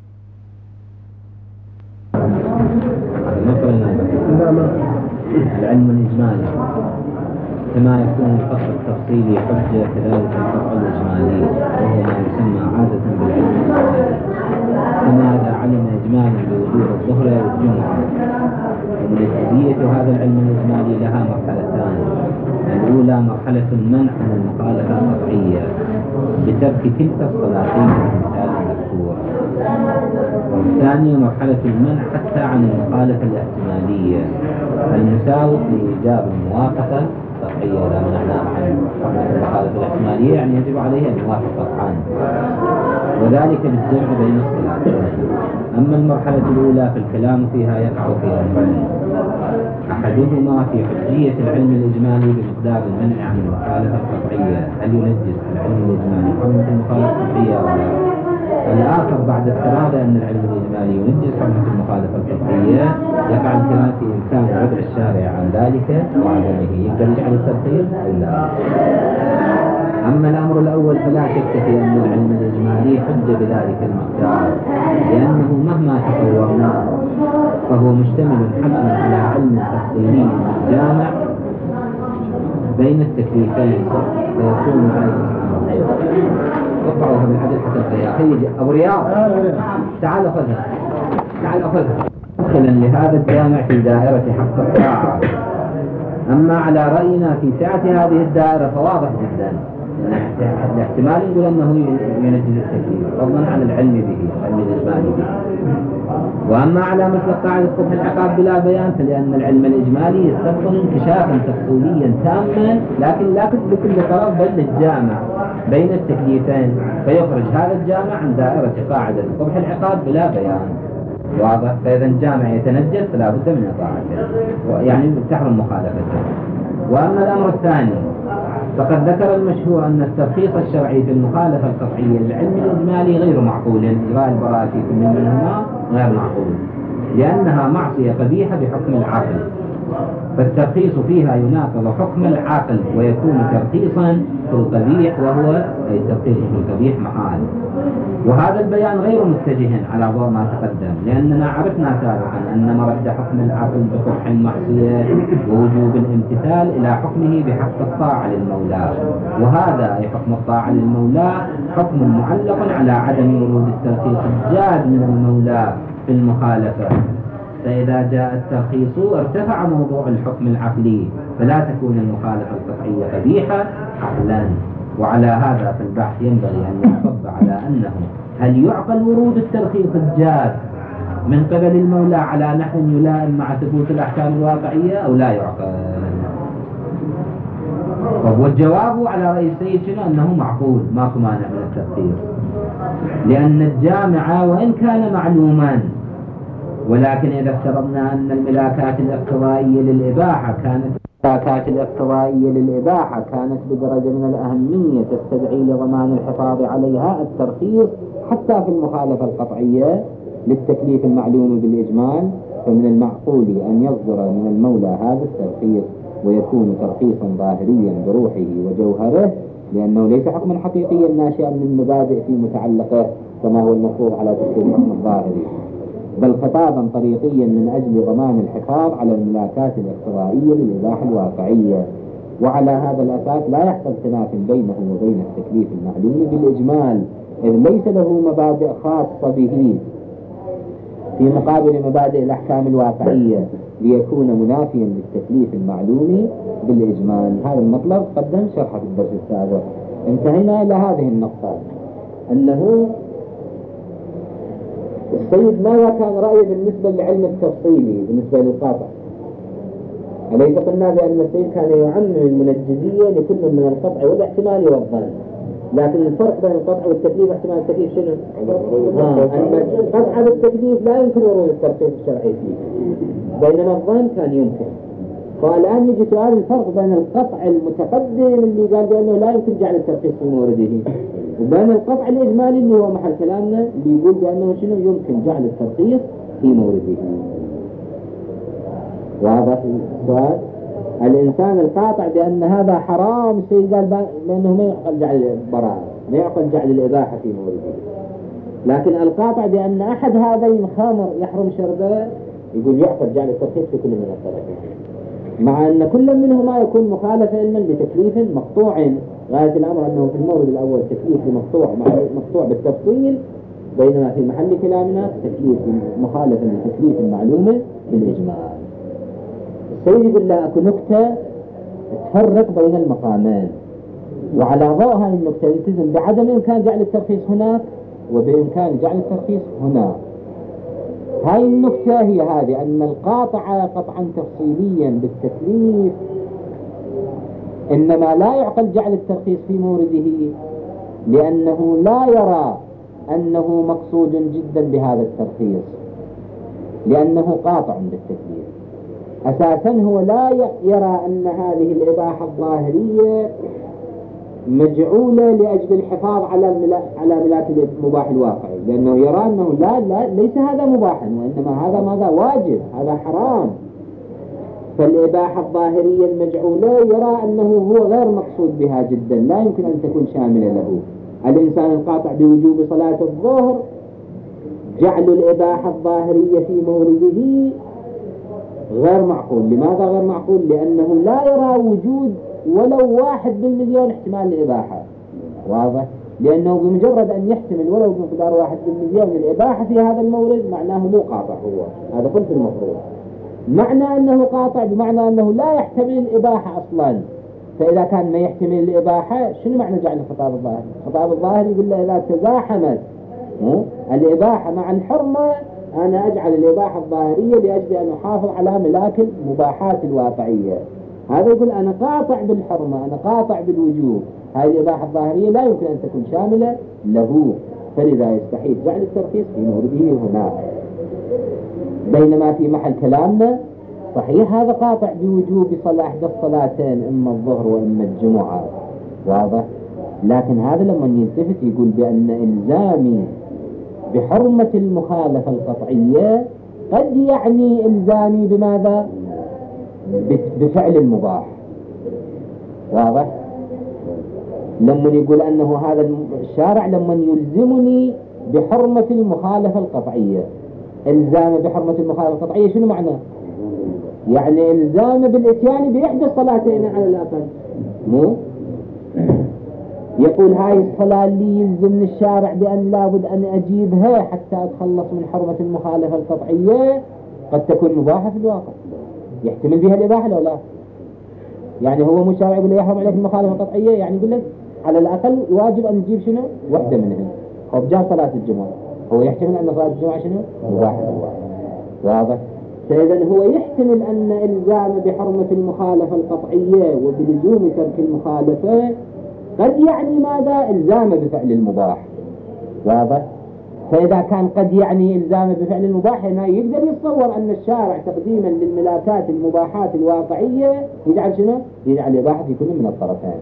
S1: كما يكون الفصل التفصيلي حجة كذلك القطع الإجمالي وهو ما يسمى عادة بالعلم الإجمالي، كما إذا علم إجمالا بوجوب الظهر والجمعة. ومنجزية هذا العلم الإجمالي لها مرحلتان: الأولى مرحلة المنع من المخالفة القطعية بترك تلك الصلاتين في المثال المذكور، والثانية مرحلة المنع حتى عن المخالفة الاحتمالية المساوئ لإيجاب الموافقة القطعية. إذا منعناه عن المخالفة الاحتمالية يعني يجب عليه أن يوافق قطعا، وذلك بالجمع بين الصلاتين. أما المرحلة الأولى فالكلام فيها يقع في أمرين: أحدهما في حجية العلم الإجمالي بمقدار المنع عن المخالفة القطعية، هل ينجز العلم الإجمالي حرمة المخالفة القطعية أو لا؟ الآخر بعد افتراض أن العلم الإجمالي ينجز حرمة المخالفة القطعية يقع الكلام في إمكان ردع الشارع عن ذلك وعدمه، يقدر يجعل الترخيص أو لا. أما الأمر الأول فلا شك في أن العلم الإجمالي حجة بذلك المقدار، لأنه مهما تصورناه فهو مشتمل حتما على علم تفصيلي جامع بين التكليفين، فيكون قطعوها بالعدل حتى يا أخي أبو رياض تعال أخذها تعال أخذها دخلا لهذا الجامع في دائرة حق الطاعة. أما على رأينا في سعة هذه الدائرة فواضح جدا الاحتمال يقول أنه ينجز التكليف فضلا عن العلم به، العلم الإجمالي به. وأما على مثل قاعدة قبح العقاب بلا بيان فلأن العلم الإجمالي يستبطن انكشافا تفصيليا تاما، لكن لا لكل طرف بل للجامع بين التكليفين، فيخرج هذا الجامع عن دائرة قاعدة قبح العقاب بلا بيان. واضح؟ فإذا الجامع يتنجس فلا بد من إطاعته، يعني تحرم مخالفته. وأما الأمر الثاني فقد ذكر المشهور أن الترخيص الشرعي في المخالفة القطعية للعلم الإجمالي غير معقول، إجراء البراءة في كل منهما غير معقول لأنها معصية قبيحة بحكم العقل، فالترخيص فيها يناقض حكم العقل ويكون ترخيصا في القبيح، وهو أي ترخيص في القبيح محال. وهذا البيان غير متجه على ضوء ما تقدم، لأننا عرفنا سابقا أن مرد حكم العقل بقبح المعصية ووجوب الامتثال إلى حكمه بحق الطاعة للمولى، وهذا أي حكم الطاعة للمولى حكم معلق على عدم ورود الترخيص الجاد من المولى في المخالفة. فإذا جاء الترخيص ارتفع موضوع الحكم العقلي، فلا تكون المخالفة القطعية قبيحة عقلا. وعلى هذا في البحث ينبغي أن ينصب على أنه هل يعقل ورود الترخيص الجاد من قبل المولى على نحو يلائم مع ثبوت الأحكام الواقعية أو لا يعقل؟ والجواب على رأي السيد شنو؟ أنه معقول، ماكو مانع من الترخيص، لأن الجامع وإن كان معلوما، ولكن إذا افترضنا أن الملاكات الاقتضائية للإباحة كانت الملاكات الاقتضائية للإباحة كانت بدرجة من الأهمية تستدعي لضمان الحفاظ عليها الترخيص حتى في المخالفة القطعية للتكليف المعلوم بالإجمال، فمن المعقول أن يصدر من المولى هذا الترخيص ويكون ترخيصا ظاهريا بروحه وجوهره، لأنه ليس حكما حقيقيا ناشئا من مبادئ في متعلقه كما هو المفروض على تلك الحكم الظاهري، بل خطابا طريقيا من أجل ضمان الحفاظ على الملاكات الاقتضائية للإباحة الواقعية. وعلى هذا الأساس لا يحصل خلاف بينه وبين التكليف المعلوم بالإجمال، إذ ليس له مبادئ خاصة به في مقابل مبادئ الأحكام الواقعية ليكون منافيا للتكليف المعلوم بالإجمال. هذا المطلب قدم شرحه في الدرس السابق. انتهينا إلى هذه النقطة، أنه السيد ماذا كان رأيه بالنسبة للعلم التفصيلي بالنسبة للقاطع؟ أليس قلنا بأن السيد كان يعمم المنجزية لكل من القطع والاحتمال والظن، لكن الفرق بين القطع والتكليف واحتمال التكليف شنو؟ آه أن القطع بالتكليف لا يمكن ورود الترخيص الشرعي فيه، بينما الظن كان يمكن. فالآن يجي سؤال الفرق بين القطع المتقدم اللي قال بأنه لا يمكن جعل الترخيص في مورده وبين القطع الإجمالي اللي هو محل كلامنا اللي يقول بأنه شنو يمكن جعل الترخيص في مورده. واضح السؤال؟ الإنسان القاطع بأن هذا حرام السيد قال بأنه ما يعقل جعل البراءة، ما يعقل جعل الإباحة في مورده، لكن القاطع بأن أحد هذين خمر يحرم شربه يقول يعقل جعل الترخيص في كل من الطرفين. مع أن كل منهما يكون مخالفة علما لتكليف مقطوع. غاية الأمر أنه في المورد الأول تكليف مقطوع مقطوع بالتفصيل، بينما في محل كلامنا تكليف مخالفة لتكليف المعلومة بالإجمال. السيد يقول لا أكو نكتة تفرق بين المقامين، وعلى ضوء هذه النكتة يلتزم بعدم إمكان جعل الترخيص هناك وبإمكان جعل الترخيص هنا. هاي النكتة هي هذه، أن القاطع قطعا تفصيليا بالتكليف إنما لا يعقل جعل الترخيص في مورده، لأنه لا يرى أنه مقصود جدا بهذا الترخيص، لأنه قاطع بالتكليف. أساسا هو لا يرى أن هذه الإباحة الظاهرية مجعولة لأجل الحفاظ على على ملاك المباح الواقعي، لأنه يرى أنه لا لا ليس هذا مباحا، وإنما هذا ماذا واجب، هذا حرام. فالإباحة الظاهرية المجعولة يرى أنه هو غير مقصود بها جدا، لا يمكن أن تكون شاملة له. الإنسان القاطع بوجوب صلاة الظهر جعل الإباحة الظاهرية في مورده غير معقول. لماذا غير معقول؟ لأنه لا يرى وجود ولو واحد بالمليون احتمال الإباحة. واضح؟ لأنه بمجرد أن يحتمل ولو بمقدار واحد بالمليون الإباحة في هذا المورد معناه مو قاطع. هو هذا خلف المفروض. معنى أنه قاطع بمعنى أنه لا يحتمل الإباحة أصلا. فإذا كان ما يحتمل الإباحة شنو معنى جعل الخطاب الظاهر؟ الخطاب الظاهر يقول له إذا تزاحمت الإباحة مع الحرمة أنا أجعل الإباحة الظاهرية لأجل أن أحافظ على ملاك المباحات الواقعية. هذا يقول أنا قاطع بالحرمة، أنا قاطع بالوجوب. هذه الإباحة الظاهرية لا يمكن أن تكون شاملة له، فلذا يستحيل جعل الترخيص في مورده هناك. بينما في محل كلامنا صحيح هذا قاطع بوجوب صلاة إحدى الصلاتين، إما الظهر وإما الجمعة. واضح؟ لكن هذا لما يلتفت يقول بأن إلزامي بحرمة المخالفة القطعية قد يعني إلزامي بماذا؟ بفعل المباح. واضح؟ لما يقول أنه هذا الشارع لما يلزمني بحرمة المخالفة القطعية، إلزام بحرمة المخالفة القطعية شنو معنى؟ يعني إلزام بالإتيان بإحدى الصلاتين على الأقل. مو يقول هاي الصلاة اللي يلزمني الشارع بأن لابد أن أجيبها حتى أتخلص من حرمة المخالفة القطعية قد تكون مباحة في الواقع، يحتمل بها الإباحة لو لا. يعني هو مو شارع يقول له يحرم عليك المخالفة القطعية، يعني يقول لك على الأقل واجب أن تجيب شنو؟ واحدة منهم. هو بجار صلاة الجمعة، هو يحتمل أن صلاة الجمعة شنو؟ مباحة في الواقع. واضح؟ فإذا هو يحتمل أن إلزام بحرمة المخالفة القطعية وبلزوم ترك المخالفة قد يعني ماذا؟ إلزام بفعل المباح. واضح؟ فإذا كان قد يعني إلزام بفعل المباح هنا يقدر يتصور أن الشارع تقديما للملاكات المباحات الواقعية يجعل شنو؟ يجعل الإباحة في كل من الطرفين.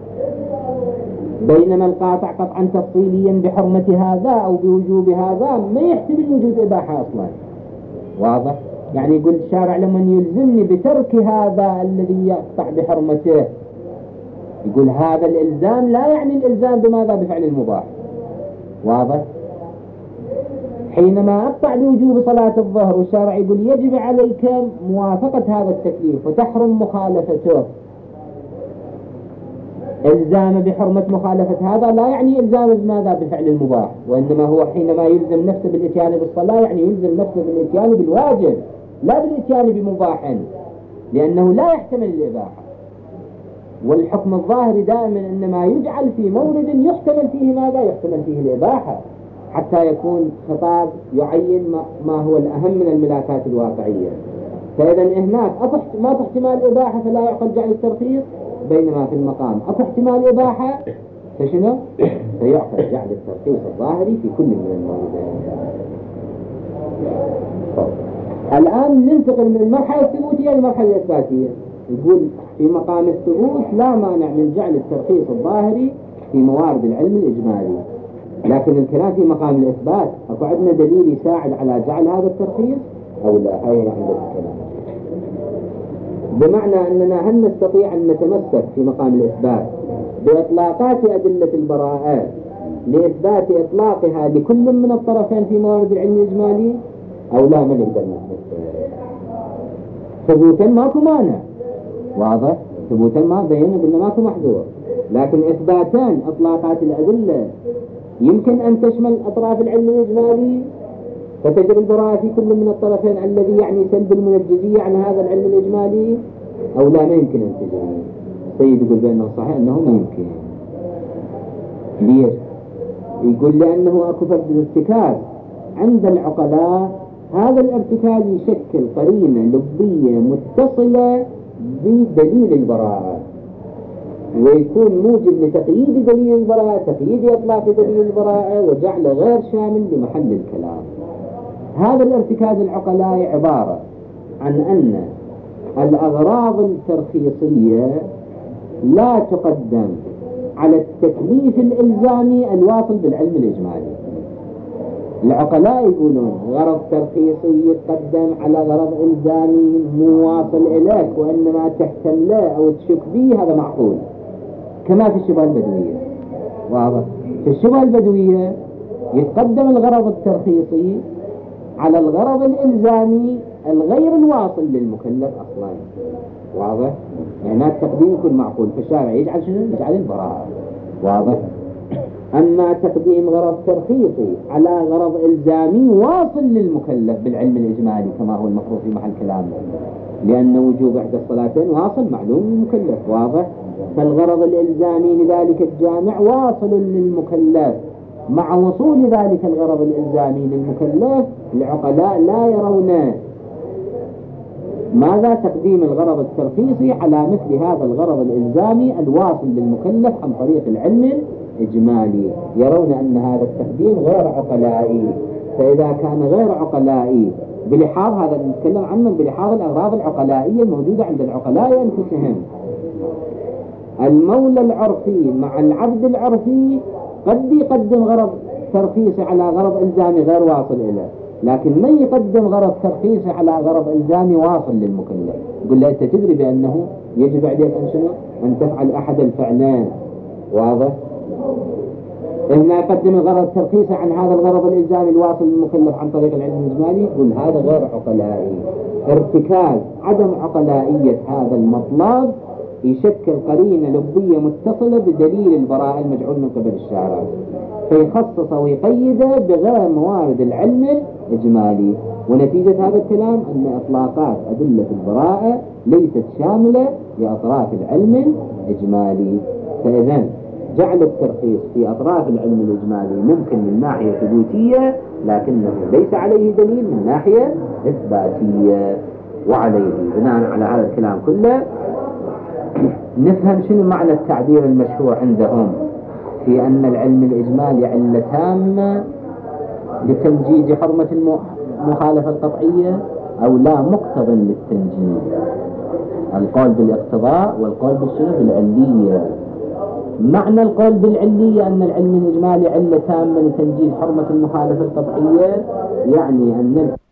S1: بينما القاطع قطعا تفصيليا بحرمة هذا أو بوجوب هذا ما يحتمل وجود إباحة أصلا. واضح؟ يعني يقول الشارع لما يلزمني بترك هذا الذي يقطع بحرمته، يقول هذا الإلزام لا يعني الإلزام بماذا؟ بفعل المباح. واضح؟ حينما أقطع بوجوب صلاة الظهر والشارع يقول يجب عليك موافقة هذا التكليف وتحرم مخالفته، إلزام بحرمة مخالفة هذا لا يعني إلزام بماذا؟ بفعل المباح، وإنما هو حينما يلزم نفسه بالإتيان بالصلاة يعني يلزم نفسه بالإتيان بالواجب لا بالإتيان بمباح، لأنه لا يحتمل الإباحة. والحكم الظاهري دائما إنما يجعل في مورد يحتمل فيه ماذا؟ يحتمل فيه الإباحة، حتى يكون خطاب يعين ما هو الأهم من الملاكات الواقعية. فإذا هناك ما في احتمال إباحة فلا يعقل جعل الترخيص، بينما في المقام أكو احتمال إباحة فشنو؟ فيعقل جعل الترخيص الظاهري في كل من الموردين. الآن ننتقل من المرحلة الثبوتية للمرحلة الإثباتية. يقول في مقام الثبوت لا مانع من جعل الترخيص الظاهري في موارد العلم الإجمالي، لكن الكلام في مقام الإثبات أكو عندنا دليل يساعد على جعل هذا الترخيص أو لا؟ هاي عندنا الكلام. بمعنى أننا هل نستطيع أن نتمسك في مقام الإثبات بإطلاقات أدلة البراءات لإثبات إطلاقها لكل من الطرفين في موارد العلم الإجمالي أو لا؟ ما نقدر نثبت ثبوتا ماكو مانع، واضح؟ ثبوتا ما بينا قلنا ماكو محذور، لكن إثباتا إطلاقات الأدلة يمكن أن تشمل أطراف العلم الإجمالي فتجري البراءة في كل من الطرفين الذي يعني سلب المنجزية عن هذا العلم الإجمالي، أو لا ما يمكن أن تجري. السيد يقول بأنه صحيح أنه ما يمكن. ليش؟ يقول لأنه أكو فرد الارتكاز عند العقلاء، هذا الارتكاز يشكل قرينة لبية متصلة بدليل البراءة، ويكون موجب لتقييد دليل البراءة، تقييد إطلاق دليل البراءة وجعله غير شامل لمحل الكلام. هذا الارتكاز العقلاء عبارة عن أن الأغراض الترخيصية لا تقدم على التكليف الإلزامي الواصل بالعلم الإجمالي. العقلاء يقولون غرض ترخيصي يتقدم على غرض إلزامي مو واصل إليك وإنما تحتمله أو تشك به، هذا معقول، كما في الشبهة البدوية. واضح؟ في الشبهة البدوية يتقدم الغرض الترخيصي على الغرض الإلزامي الغير الواصل للمكلف أصلا. واضح؟ يعني التقديم يكون معقول في الشارع، يجعل شنو؟ يجعل البراءة. واضح؟ أما تقديم غرض ترخيصي على غرض إلزامي واصل للمكلف بالعلم الإجمالي كما هو المفروض في محل كلامنا، لأن وجوب إحدى الصلاتين واصل معلوم للمكلف. واضح؟ فالغرض الإلزامي لذلك الجامع واصل للمكلف. مع وصول ذلك الغرض الإلزامي للمكلف العقلاء لا يرون ماذا تقديم الغرض الترخيصي على مثل هذا الغرض الإلزامي الواصل للمكلف عن طريق العلم الإجمالي، يرون أن هذا التقديم غير عقلائي. فإذا كان غير عقلائي بلحاظ، هذا نتكلم عنه بلحاظ الأغراض العقلائية الموجودة عند العقلاء أنفسهم. المولى العرفي مع العبد العرفي قد يقدم غرض ترخيصي على غرض إلزامي غير واصل إليه، لكن من يقدم غرض ترخيصي على غرض إلزامي واصل للمكلف. يقول له أنت تدري بأنه يجب عليك أن شنو؟ أن تفعل أحد الفعلين. واضح؟ هنا يقدم الغرض الترخيصي عن هذا الغرض الإلزامي الواصل للمكلف عن طريق العلم الإجمالي، يقول هذا غير عقلائي. ارتكاز عدم عقلائية هذا المطلب يشكل قرينة لبية متصلة بدليل البراءة المجعول من قبل الشارع، فيخصص ويقيده بغير موارد العلم الإجمالي. ونتيجة هذا الكلام أن إطلاقات أدلة البراءة ليست شاملة لأطراف العلم الإجمالي. فإذا جعل الترخيص في أطراف العلم الإجمالي ممكن من ناحية ثبوتية، لكنه ليس عليه دليل من ناحية إثباتية. وعليه بناء على هذا الكلام كله نفهم شنو معنى التعبير المشهور عندهم في أن العلم الإجمالي علة تامة لتنجيز حرمة المخالفة القطعية، أو لا مقتضى للتنجيز. القول بالاقتضاء والقول بالشنو بالعلية. معنى القول بالعلية أن العلم الإجمالي علة تامة لتنجيز حرمة المخالفة القطعية، يعني أن